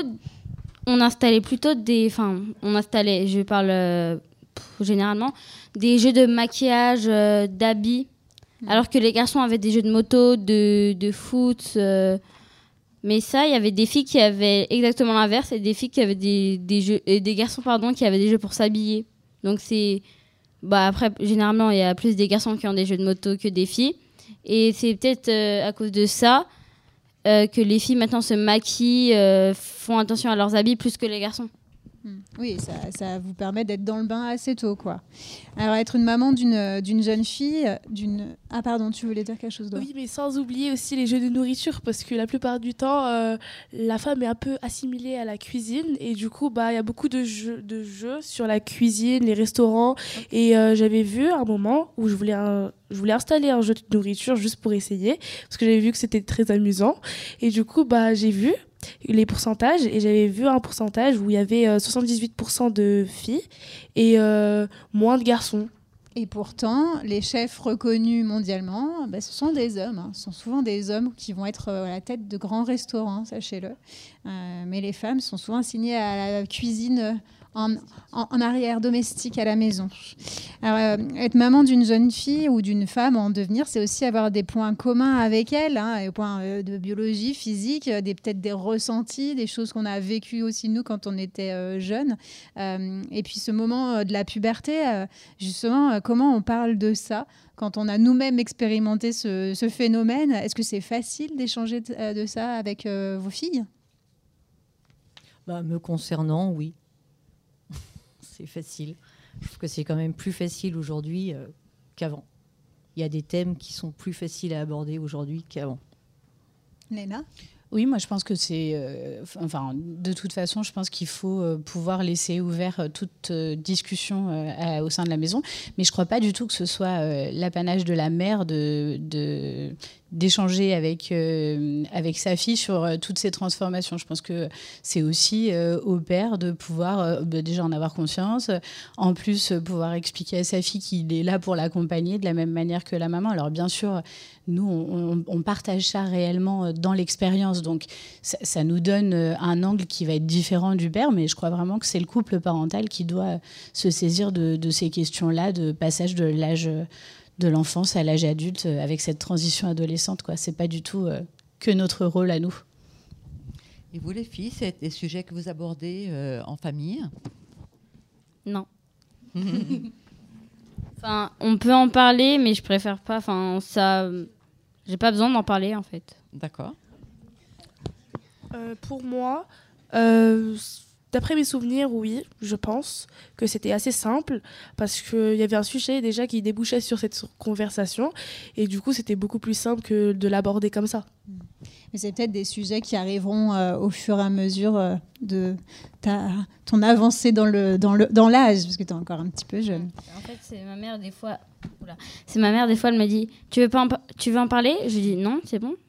H: je parle généralement, des jeux de maquillage, d'habits, alors que les garçons avaient des jeux de moto, de foot. Mais ça, il y avait des filles qui avaient exactement l'inverse, et des filles qui avaient des jeux, et des garçons qui avaient des jeux pour s'habiller. Donc c'est après généralement il y a plus des garçons qui ont des jeux de moto que des filles, et c'est peut-être à cause de ça que les filles maintenant se maquillent, font attention à leurs habits plus que les garçons.
D: Oui, ça vous permet d'être dans le bain assez tôt, quoi. Alors, être une maman d'une jeune fille, Ah, pardon, tu voulais dire quelque chose d'autre?
O: Oui, mais sans oublier aussi les jeux de nourriture, parce que la plupart du temps, la femme est un peu assimilée à la cuisine, et du coup, il y a beaucoup de jeux sur la cuisine, les restaurants, et j'avais vu un moment où je voulais installer un jeu de nourriture juste pour essayer, parce que j'avais vu que c'était très amusant, et du coup, j'ai vu les pourcentages, et j'avais vu un pourcentage où il y avait 78% de filles et moins de garçons.
D: Et pourtant, les chefs reconnus mondialement, ce sont des hommes. Hein. Ce sont souvent des hommes qui vont être à la tête de grands restaurants, sachez-le. Mais les femmes sont souvent assignées à la cuisine en arrière domestique à la maison. Alors, être maman d'une jeune fille ou d'une femme en devenir, c'est aussi avoir des points communs avec elle, hein, des points de biologie, physique, peut-être des ressentis, des choses qu'on a vécues aussi nous quand on était jeunes. Et puis ce moment de la puberté, justement, comment on parle de ça quand on a nous-mêmes expérimenté ce phénomène? Est-ce que c'est facile d'échanger de ça avec vos filles?
N: Me concernant, oui. C'est facile. Je trouve que c'est quand même plus facile aujourd'hui qu'avant. Il y a des thèmes qui sont plus faciles à aborder aujourd'hui qu'avant.
D: Léna ?
M: Oui, moi je pense que c'est... de toute façon, je pense qu'il faut pouvoir laisser ouvert toute discussion au sein de la maison. Mais je ne crois pas du tout que ce soit l'apanage de la mère d'échanger avec sa fille sur toutes ces transformations. Je pense que c'est aussi au père de pouvoir déjà en avoir conscience, en plus pouvoir expliquer à sa fille qu'il est là pour l'accompagner de la même manière que la maman. Alors bien sûr, nous, on partage ça réellement dans l'expérience, donc ça nous donne un angle qui va être différent du père, mais je crois vraiment que c'est le couple parental qui doit se saisir de ces questions-là, de passage de l'âge de l'enfance à l'âge adulte avec cette transition adolescente, quoi. C'est pas du tout que notre rôle à nous.
C: Et vous les filles, c'est des sujets que vous abordez en famille?
H: Non. Enfin, on peut en parler, mais je préfère pas. Enfin, j'ai pas besoin d'en parler en fait.
C: D'accord.
O: Pour moi, d'après mes souvenirs, oui, je pense que c'était assez simple parce qu'il y avait un sujet déjà qui débouchait sur cette conversation et du coup, c'était beaucoup plus simple que de l'aborder comme ça.
D: Mais c'est peut-être des sujets qui arriveront au fur et à mesure de ton avancée dans l'âge, parce que tu es encore un petit peu jeune.
H: En fait, c'est ma mère des fois. Elle me dit, tu veux en parler? Je dis non, c'est bon.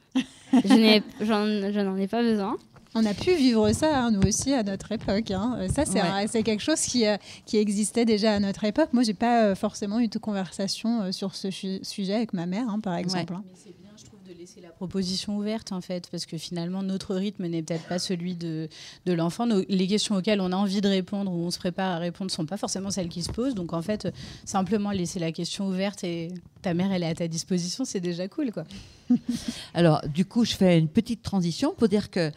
H: Je n'en ai pas besoin.
D: On a pu vivre ça, hein, nous aussi, à notre époque. Hein. Ça, c'est quelque chose qui existait déjà à notre époque. Moi, je n'ai pas forcément eu de conversation sur ce sujet avec ma mère, hein, par exemple. Hein.
M: Mais c'est bien, je trouve, de laisser la proposition ouverte, en fait, parce que finalement, notre rythme n'est peut-être pas celui de l'enfant. Les questions auxquelles on a envie de répondre ou on se prépare à répondre ne sont pas forcément celles qui se posent. Donc, en fait, simplement laisser la question ouverte et ta mère, elle est à ta disposition, c'est déjà cool, quoi.
C: Alors, du coup, je fais une petite transition pour dire que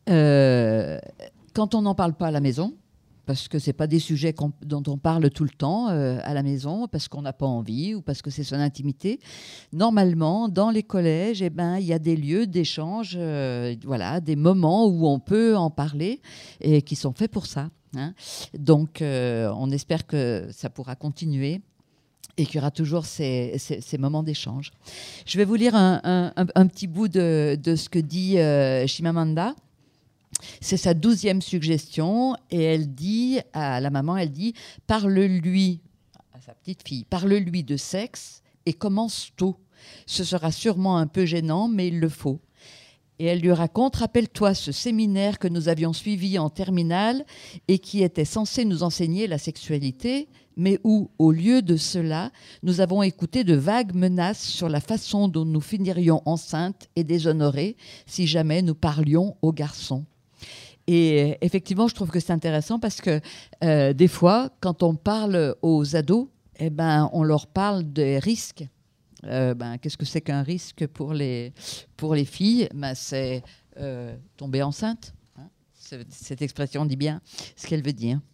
C: quand on n'en parle pas à la maison, parce que ce n'est pas des sujets dont on parle tout le temps à la maison, parce qu'on n'a pas envie ou parce que c'est son intimité, normalement, dans les collèges, il y a des lieux d'échange, des moments où on peut en parler et qui sont faits pour ça. Hein. Donc, on espère que ça pourra continuer et qu'il y aura toujours ces moments d'échange. Je vais vous lire un petit bout de ce que dit Chimamanda. C'est sa 12e suggestion et elle dit à la maman, parle-lui à sa petite fille, parle-lui de sexe et commence tôt. Ce sera sûrement un peu gênant, mais il le faut. Et elle lui raconte, rappelle-toi ce séminaire que nous avions suivi en terminale et qui était censé nous enseigner la sexualité, mais où, au lieu de cela, nous avons écouté de vagues menaces sur la façon dont nous finirions enceintes et déshonorées si jamais nous parlions aux garçons. Et effectivement, je trouve que c'est intéressant parce que des fois, quand on parle aux ados, on leur parle des risques. Qu'est-ce que c'est qu'un risque pour les filles? C'est tomber enceinte. Hein. Cette expression dit bien ce qu'elle veut dire.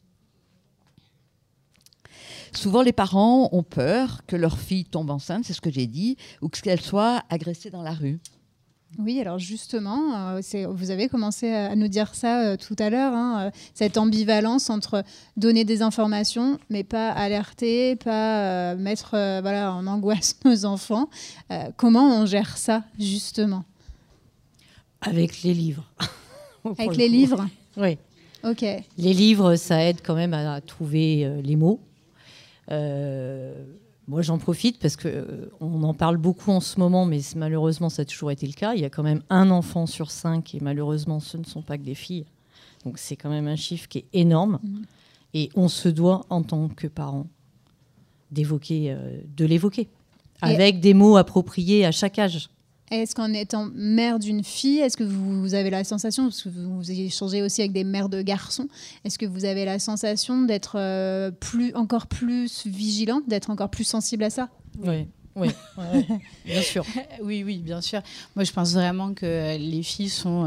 C: Souvent, les parents ont peur que leur fille tombe enceinte, c'est ce que j'ai dit, ou qu'elle soit agressée dans la rue.
D: Oui, alors justement, vous avez commencé à nous dire ça tout à l'heure, hein, cette ambivalence entre donner des informations, mais pas alerter, pas mettre en angoisse nos enfants. Comment on gère ça, justement ?
N: Avec les livres.
D: Avec les livres ?
N: Oui.
D: Ok.
N: Les livres, ça aide quand même à trouver les mots. Moi, j'en profite parce qu'on en parle beaucoup en ce moment, mais malheureusement, ça a toujours été le cas. Il y a quand même 1 enfant sur 5 et malheureusement, ce ne sont pas que des filles. Donc, c'est quand même un chiffre qui est énorme. Et on se doit, en tant que parents, de l'évoquer avec des mots appropriés à chaque âge.
D: Est-ce qu'en étant mère d'une fille, est-ce que vous avez la sensation, parce que vous échangez aussi avec des mères de garçons, est-ce que vous avez la sensation d'être encore plus vigilante, d'être encore plus sensible à ça ?
N: Oui, bien sûr.
M: Oui, bien sûr. Moi, je pense vraiment que les filles sont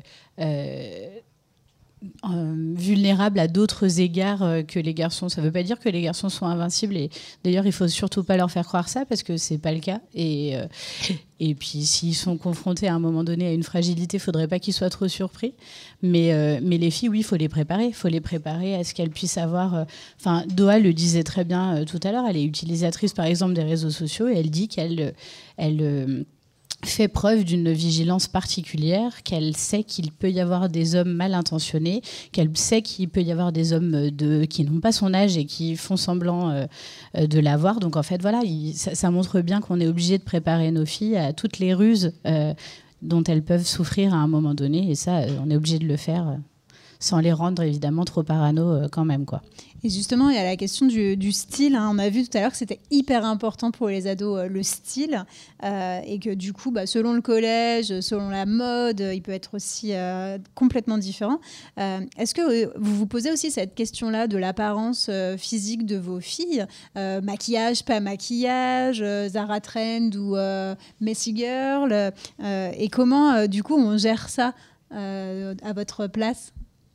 M: vulnérables à d'autres égards que les garçons. Ça ne veut pas dire que les garçons sont invincibles. Et d'ailleurs, il ne faut surtout pas leur faire croire ça parce que ce n'est pas le cas. Et puis, s'ils sont confrontés à un moment donné à une fragilité, il ne faudrait pas qu'ils soient trop surpris. Mais les filles, oui, il faut les préparer. Il faut les préparer à ce qu'elles puissent avoir... Doha le disait très bien tout à l'heure. Elle est utilisatrice, par exemple, des réseaux sociaux et elle dit qu'elle fait preuve d'une vigilance particulière, qu'elle sait qu'il peut y avoir des hommes mal intentionnés, qu'elle sait qu'il peut y avoir des hommes qui n'ont pas son âge et qui font semblant de l'avoir. Donc en fait, voilà, ça montre bien qu'on est obligé de préparer nos filles à toutes les ruses dont elles peuvent souffrir à un moment donné. Et ça, on est obligé de le faire sans les rendre évidemment trop parano quand même, quoi.
D: Et justement, il y a la question du style. Hein. On a vu tout à l'heure que c'était hyper important pour les ados, le style. Et que du coup, selon le collège, selon la mode, il peut être aussi complètement différent. Est-ce que vous vous posez aussi cette question-là de l'apparence physique de vos filles ? Maquillage, pas maquillage, Zara Trend ou Messy Girl et comment, du coup, on gère ça à votre place ?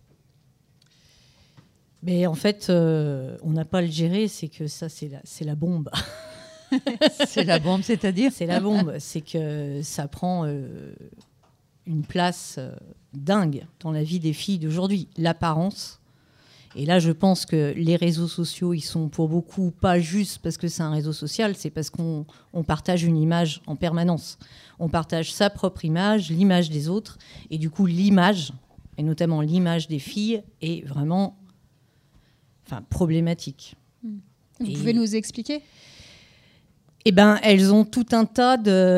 N: Mais en fait, on n'a pas à le gérer, c'est que ça, c'est la bombe.
C: C'est la bombe, c'est-à-dire ?
N: C'est la bombe, c'est que ça prend une place dingue dans la vie des filles d'aujourd'hui. L'apparence. Et là, je pense que les réseaux sociaux, ils sont pour beaucoup pas juste parce que c'est un réseau social, c'est parce qu'on partage une image en permanence. On partage sa propre image, l'image des autres. Et du coup, l'image, et notamment l'image des filles, est vraiment... problématique.
D: Vous pouvez nous expliquer ?
N: Eh ben, elles ont tout un tas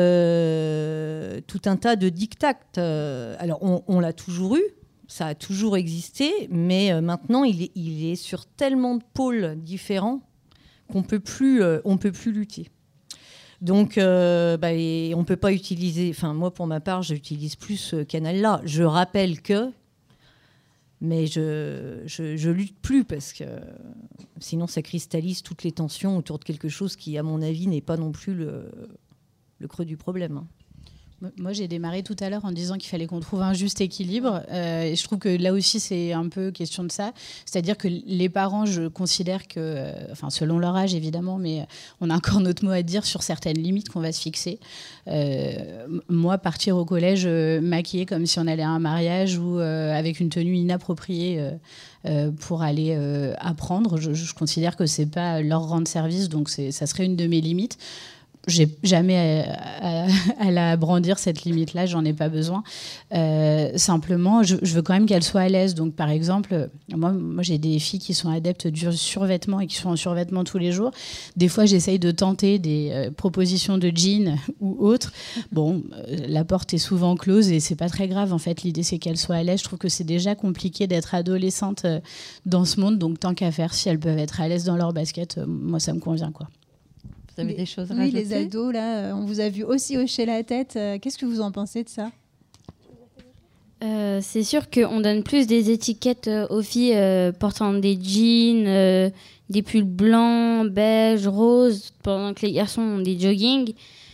N: de diktats. Alors, on l'a toujours eu, ça a toujours existé, mais maintenant, il est sur tellement de pôles différents qu'on peut plus lutter. Donc, on peut pas utiliser... moi, pour ma part, j'utilise plus ce canal-là. Je rappelle que... Mais je lutte plus parce que sinon ça cristallise toutes les tensions autour de quelque chose qui, à mon avis, n'est pas non plus le creux du problème.
M: Moi, j'ai démarré tout à l'heure en disant qu'il fallait qu'on trouve un juste équilibre. Et je trouve que là aussi, c'est un peu question de ça. C'est-à-dire que les parents, je considère que, selon leur âge évidemment, mais on a encore notre mot à dire sur certaines limites qu'on va se fixer. Moi, partir au collège maquillée comme si on allait à un mariage ou avec une tenue inappropriée pour aller apprendre, je considère que c'est pas leur rendre service, donc ça serait une de mes limites. J'ai jamais à la brandir cette limite-là, j'en ai pas besoin. Simplement, je veux quand même qu'elles soient à l'aise. Donc, par exemple, moi, j'ai des filles qui sont adeptes du survêtement et qui sont en survêtement tous les jours. Des fois, j'essaye de tenter des propositions de jeans ou autres. Bon, la porte est souvent close et c'est pas très grave. En fait, l'idée, c'est qu'elles soient à l'aise. Je trouve que c'est déjà compliqué d'être adolescente dans ce monde. Donc, tant qu'à faire, si elles peuvent être à l'aise dans leur basket, moi, ça me convient, quoi.
C: Vous avez des choses à
D: rajouter ?
C: rajouter ?
D: Les ados, là, on vous a vu aussi hocher la tête. Qu'est-ce que vous en pensez de ça ?
H: C'est sûr qu'on donne plus des étiquettes aux filles portant des jeans, des pulls blancs, beige, roses, pendant que les garçons ont des joggings.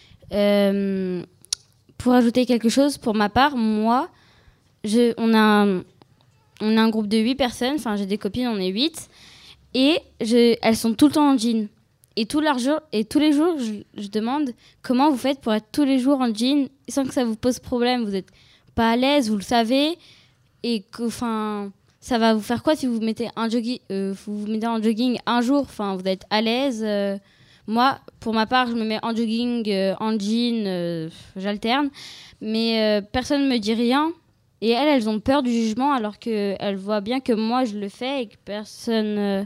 H: Pour ajouter quelque chose, pour ma part, moi, on a un groupe de 8 personnes. Enfin, j'ai des copines, on est 8. Et elles sont tout le temps en jean. Et tous les jours, je demande comment vous faites pour être tous les jours en jean sans que ça vous pose problème. Vous n'êtes pas à l'aise, vous le savez. Et que, ça va vous faire quoi si vous vous mettez en jogging un jour? Vous êtes à l'aise. Moi, pour ma part, je me mets en jogging, en jean, j'alterne. Mais personne ne me dit rien. Et elles ont peur du jugement alors qu'elles voient bien que moi, je le fais et que personne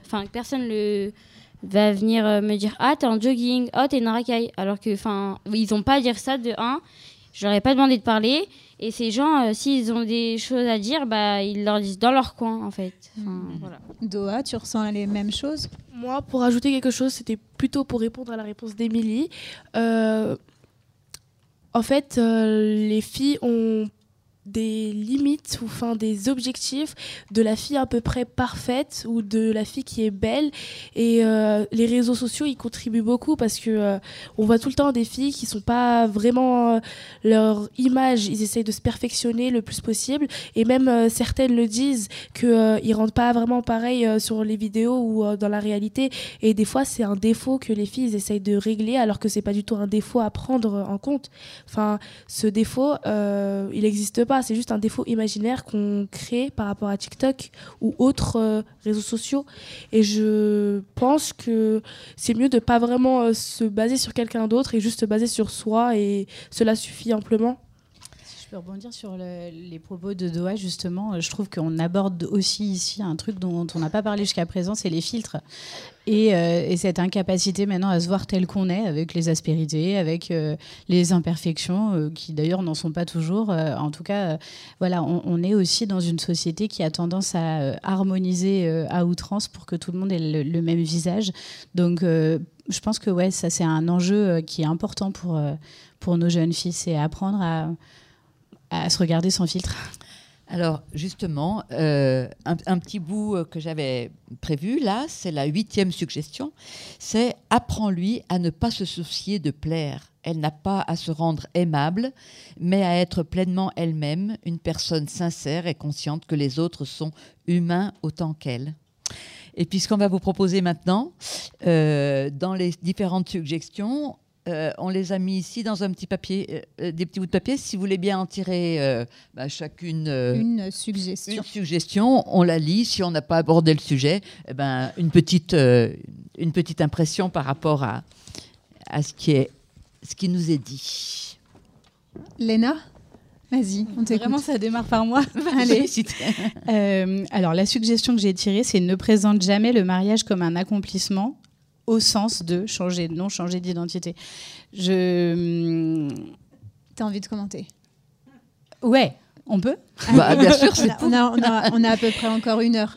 H: va venir me dire « Ah, t'es en jogging, oh, t'es une racaille ». Alors que, ils n'ont pas à dire ça de un. Je leur ai pas demandé de parler. Et ces gens, s'ils ont des choses à dire, ils leur disent dans leur coin, en fait. Voilà.
D: Doha, tu ressens les mêmes choses?
O: Moi, pour ajouter quelque chose, c'était plutôt pour répondre à la réponse d'Émilie. En fait, les filles ont des limites ou des objectifs de la fille à peu près parfaite ou de la fille qui est belle, et les réseaux sociaux y contribuent beaucoup parce que on voit tout le temps des filles qui sont pas vraiment leur image, ils essayent de se perfectionner le plus possible, et même certaines le disent que ils rendent pas vraiment pareil sur les vidéos ou dans la réalité, et des fois c'est un défaut que les filles essayent de régler alors que c'est pas du tout un défaut à prendre en compte. Ce défaut il n'existe pas, c'est juste un défaut imaginaire qu'on crée par rapport à TikTok ou autres réseaux sociaux. Et je pense que c'est mieux de pas vraiment se baser sur quelqu'un d'autre et juste se baser sur soi, et cela suffit amplement.
M: Si je peux rebondir sur les propos de Doha, justement, je trouve qu'on aborde aussi ici un truc dont on n'a pas parlé jusqu'à présent, c'est les filtres. Et cette incapacité maintenant à se voir tel qu'on est, avec les aspérités, avec les imperfections, qui d'ailleurs n'en sont pas toujours. En tout cas, voilà, on est aussi dans une société qui a tendance à harmoniser à outrance pour que tout le monde ait le même visage. Donc, je pense que ouais, ça c'est un enjeu qui est important pour nos jeunes filles, c'est apprendre à se regarder sans filtre.
C: Alors, justement, un petit bout que j'avais prévu, là, c'est la 8e suggestion. C'est « Apprends-lui à ne pas se soucier de plaire. Elle n'a pas à se rendre aimable, mais à être pleinement elle-même, une personne sincère et consciente que les autres sont humains autant qu'elle. » Et puis, ce qu'on va vous proposer maintenant, dans les différentes suggestions, on les a mis ici dans un petit papier, des petits bouts de papier. Si vous voulez bien en tirer chacune
D: une suggestion,
C: on la lit. Si on n'a pas abordé le sujet, une petite impression par rapport à ce qui nous est dit.
D: Léna, vas-y, on t'écoute.
M: Vraiment, ça démarre par moi.
D: Allez.
M: Alors, la suggestion que j'ai tirée, c'est ne présente jamais le mariage comme un accomplissement, au sens de changer de nom, changer d'identité.
D: T'as envie de commenter?
M: Ouais, on peut.
C: Bien sûr,
D: on a à peu près encore 1 heure.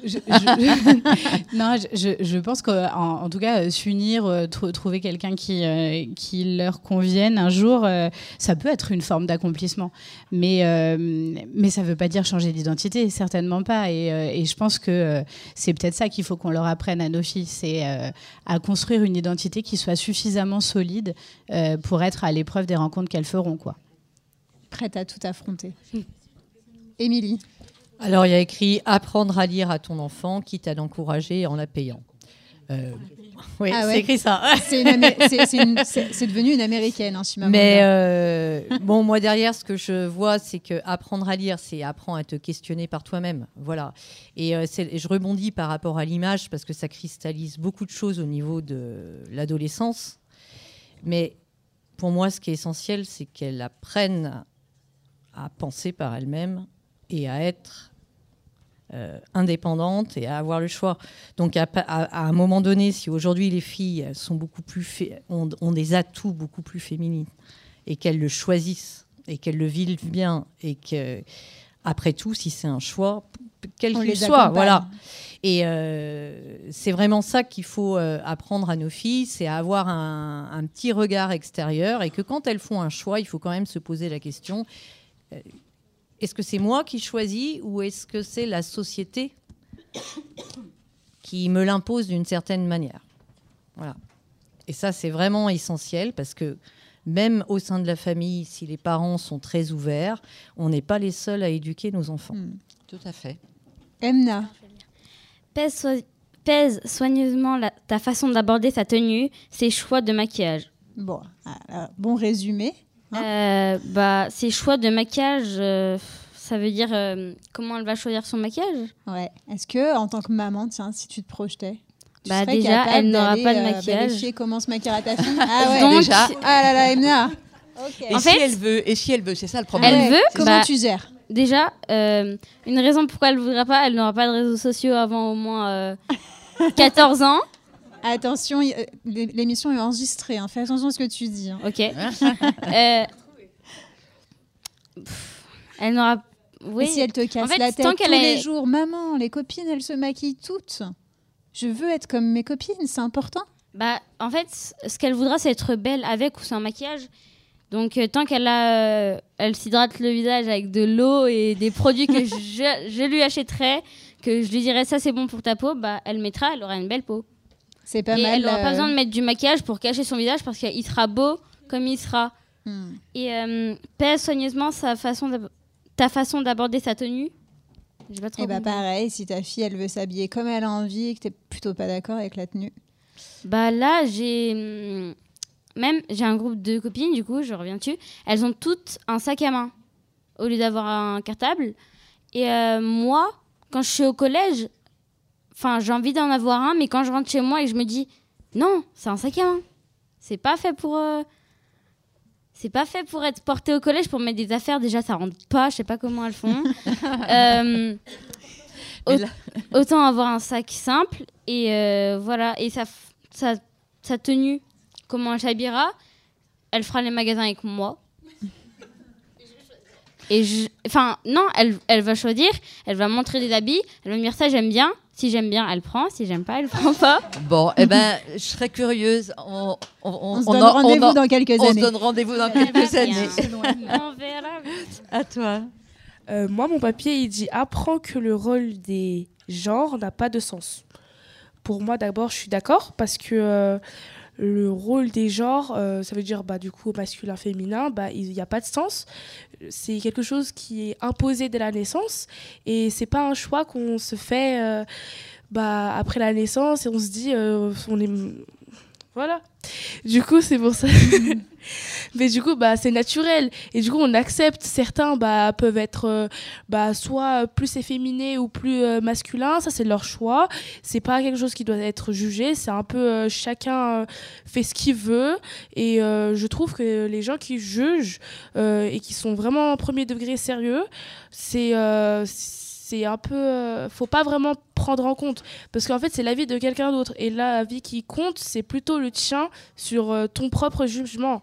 M: Je pense qu'en tout cas, s'unir, trouver quelqu'un qui leur convienne un jour, ça peut être une forme d'accomplissement. Mais ça ne veut pas dire changer d'identité, certainement pas. Et je pense que c'est peut-être ça qu'il faut qu'on leur apprenne à nos filles, c'est à construire une identité qui soit suffisamment solide pour être à l'épreuve des rencontres qu'elles feront, quoi.
D: Prête à tout affronter. Émilie.
N: Alors, il y a écrit « Apprendre à lire à ton enfant, quitte à l'encourager en la payant ». Oui, c'est écrit ça.
D: C'est devenu une américaine, hein, si ma
N: Mais bon, moi derrière, ce que je vois, c'est que apprendre à lire, c'est apprendre à te questionner par toi-même. Voilà. Et je rebondis par rapport à l'image parce que ça cristallise beaucoup de choses au niveau de l'adolescence. Mais pour moi, ce qui est essentiel, c'est qu'elle apprenne à penser par elle-même et à être indépendante et à avoir le choix. Donc à un moment donné, si aujourd'hui les filles sont beaucoup plus ont des atouts beaucoup plus féminins et qu'elles le choisissent et qu'elles le vivent bien et que après tout, si c'est un choix, quel qu'il soit, voilà. Et c'est vraiment ça qu'il faut apprendre à nos filles, c'est à avoir un petit regard extérieur et que quand elles font un choix, il faut quand même se poser la question. Est-ce que c'est moi qui choisis ou est-ce que c'est la société qui me l'impose d'une certaine manière? Voilà. Et ça, c'est vraiment essentiel parce que même au sein de la famille, si les parents sont très ouverts, on n'est pas les seuls à éduquer nos enfants.
C: Tout à fait.
D: Emna.
H: Pas pèse soigneusement ta façon d'aborder sa tenue, ses choix de maquillage.
D: Bon, bon résumé.
H: Ses choix de maquillage, ça veut dire comment elle va choisir son maquillage.
D: Ouais. Est-ce que, en tant que maman, tiens, si tu te projetais, tu serais
H: déjà,
D: capable
H: elle n'aura
D: d'aller,
H: pas de maquillage.
D: vérifier comment se maquillera ta fille. Ah ouais,
H: Donc,
C: déjà.
D: Ah là là, Emna.
C: Et
H: En
C: si
H: fait,
C: elle veut, c'est ça le problème.
H: elle veut.
D: Comment tu gères?
H: Déjà, une raison pourquoi elle ne voudra pas, elle n'aura pas de réseaux sociaux avant au moins 14 ans.
D: Attention, l'émission est enregistrée. Hein. Fais attention à ce que tu dis. Hein.
H: Ok. Elle n'aura. Oui.
D: Et si elle te casse
H: En fait,
D: la tête
H: tant
D: tous
H: qu'elle
D: les
H: est-
D: jours, maman, les copines, elles se maquillent toutes. Je veux être comme mes copines, c'est important.
H: En fait, ce qu'elle voudra, c'est être belle avec ou sans maquillage. Donc, tant qu'elle elle s'hydrate le visage avec de l'eau et des produits que je lui achèterais, que je lui dirais ça c'est bon pour ta peau, elle mettra, elle aura une belle peau.
D: C'est pas
H: et
D: mal.
H: elle n'aura pas besoin de mettre du maquillage pour cacher son visage parce qu'il sera beau comme il sera. Et pèse soigneusement ta façon d'aborder sa tenue. J'ai pas trop
D: Et
H: compris.
D: pareil, si ta fille elle veut s'habiller comme elle a envie et que t'es plutôt pas d'accord avec la tenue.
H: Là, j'ai un groupe de copines, du coup, je reviens dessus. Elles ont toutes un sac à main au lieu d'avoir un cartable. Et moi, quand je suis au collège, j'ai envie d'en avoir un, mais quand je rentre chez moi et que je me dis non, c'est un sac à main. C'est pas fait pour être porté au collège pour mettre des affaires. Déjà, ça rentre pas. Je sais pas comment elles font. Autant avoir un sac simple et voilà. Et sa tenue, comment elle s'habillera, elle fera les magasins avec moi. Et elle va choisir, elle va montrer des habits, elle va me dire ça j'aime bien. Si j'aime bien, elle prend. Si j'aime pas, elle prend pas.
C: Bon, je serais curieuse. On
D: se donne rendez-vous dans quelques années.
C: On se donne rendez-vous dans quelques années.
H: On verra.
C: À toi.
O: Moi, mon papier, il dit « Apprends que le rôle des genres n'a pas de sens ». Pour moi, d'abord, je suis d'accord parce que le rôle des genres, ça veut dire du coup masculin, féminin, il n'y a pas de sens. C'est quelque chose qui est imposé dès la naissance et c'est pas un choix qu'on se fait après la naissance et on se dit on est... Voilà. Du coup, c'est pour ça. Mais du coup, c'est naturel. Et du coup, on accepte. Certains peuvent être soit plus efféminés ou plus masculins. Ça, c'est leur choix. C'est pas quelque chose qui doit être jugé. C'est un peu chacun fait ce qu'il veut. Et je trouve que les gens qui jugent et qui sont vraiment premier degré sérieux, c'est un peu... faut pas vraiment prendre en compte. Parce qu'en fait, c'est l'avis de quelqu'un d'autre. Et là, l'avis qui compte, c'est plutôt le tien sur ton propre jugement.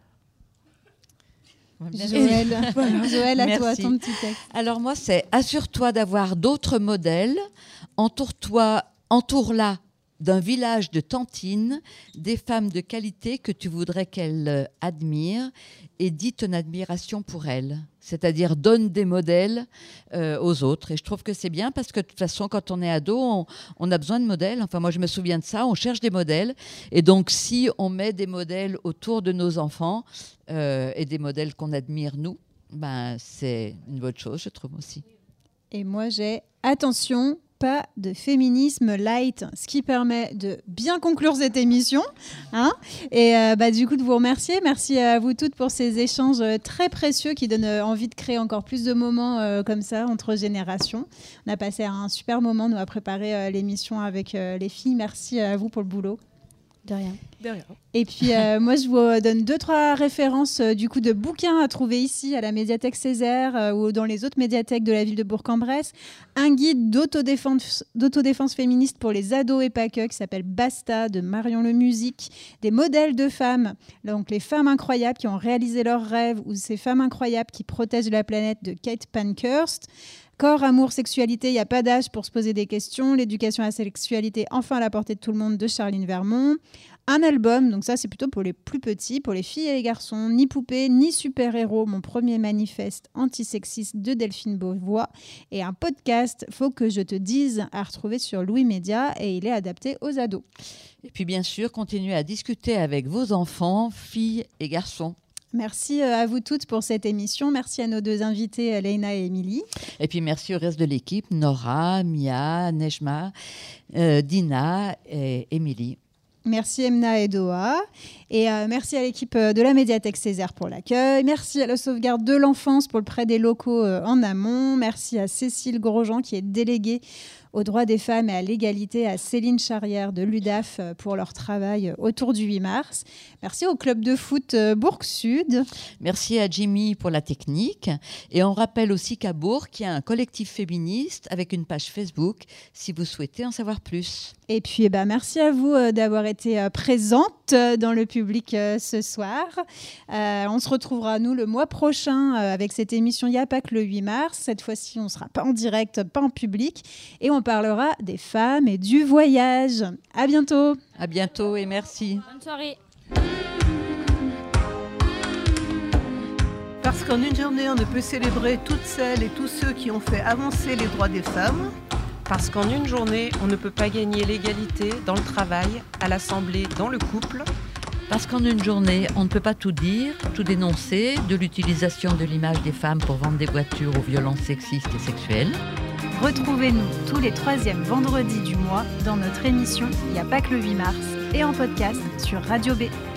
D: Joël, à toi, ton petit texte.
C: Alors moi, c'est assure-toi d'avoir d'autres modèles. Entoure-la d'un village de tantines, des femmes de qualité que tu voudrais qu'elle admire et dis ton admiration pour elles. C'est-à-dire donne des modèles aux autres. Et je trouve que c'est bien parce que de toute façon, quand on est ado, on a besoin de modèles. Enfin, moi, je me souviens de ça. On cherche des modèles. Et donc, si on met des modèles autour de nos enfants et des modèles qu'on admire, nous, c'est une bonne chose, je trouve aussi.
D: Et moi, j'ai attention, pas de féminisme light, ce qui permet de bien conclure cette émission. Et du coup, de vous remercier. Merci à vous toutes pour ces échanges très précieux qui donnent envie de créer encore plus de moments comme ça entre générations. On a passé un super moment, nous, à préparer l'émission avec les filles. Merci à vous pour le boulot.
H: De rien.
O: De rien.
D: Et puis, moi, je vous donne 2-3 références du coup de bouquins à trouver ici à la médiathèque Césaire ou dans les autres médiathèques de la ville de Bourg-en-Bresse. Un guide d'autodéfense féministe pour les ados et pas que qui s'appelle Basta de Marion Lemusic. Des modèles de femmes, donc les femmes incroyables qui ont réalisé leurs rêves ou ces femmes incroyables qui protègent la planète de Kate Pankhurst. Corps, amour, sexualité, il n'y a pas d'âge pour se poser des questions. L'éducation à la sexualité, enfin à la portée de tout le monde, de Charline Vermont. Un album, donc ça c'est plutôt pour les plus petits, pour les filles et les garçons. Ni poupée, ni super-héros, mon premier manifeste antisexiste de Delphine Beauvois. Et un podcast, Faut que je te dise, à retrouver sur Louis Média et il est adapté aux ados.
C: Et puis bien sûr, continuez à discuter avec vos enfants, filles et garçons.
D: Merci à vous toutes pour cette émission. Merci à nos deux invités, Leïna et Émilie.
C: Et puis merci au reste de l'équipe, Nora, Mia, Nejma, Dina et Émilie.
D: Merci Emna et Doha. Et merci à l'équipe de la médiathèque Césaire pour l'accueil. Merci à la sauvegarde de l'enfance pour le prêt des locaux en amont. Merci à Cécile Grosjean qui est déléguée aux droits des femmes et à l'égalité, à Céline Charrière de l'UDAF pour leur travail autour du 8 mars. Merci au club de foot Bourg-Sud.
C: Merci à Jimmy pour la technique. Et on rappelle aussi qu'à Bourg, il y a un collectif féministe avec une page Facebook si vous souhaitez en savoir plus.
D: Et puis merci à vous d'avoir été présente dans le public ce soir. On se retrouvera nous le mois prochain avec cette émission Il n'y a pas que le 8 mars. Cette fois-ci, on ne sera pas en direct, pas en public. Et on parlera des femmes et du voyage. À bientôt.
C: À bientôt et merci.
H: Bonne soirée.
A: Parce qu'en une journée, on ne peut célébrer toutes celles et tous ceux qui ont fait avancer les droits des femmes.
B: Parce qu'en une journée, on ne peut pas gagner l'égalité dans le travail, à l'Assemblée, dans le couple.
C: Parce qu'en une journée, on ne peut pas tout dire, tout dénoncer, de l'utilisation de l'image des femmes pour vendre des voitures aux violences sexistes et sexuelles.
D: Retrouvez-nous tous les 3e vendredis du mois dans notre émission Il n'y a pas que le 8 mars et en podcast sur Radio B.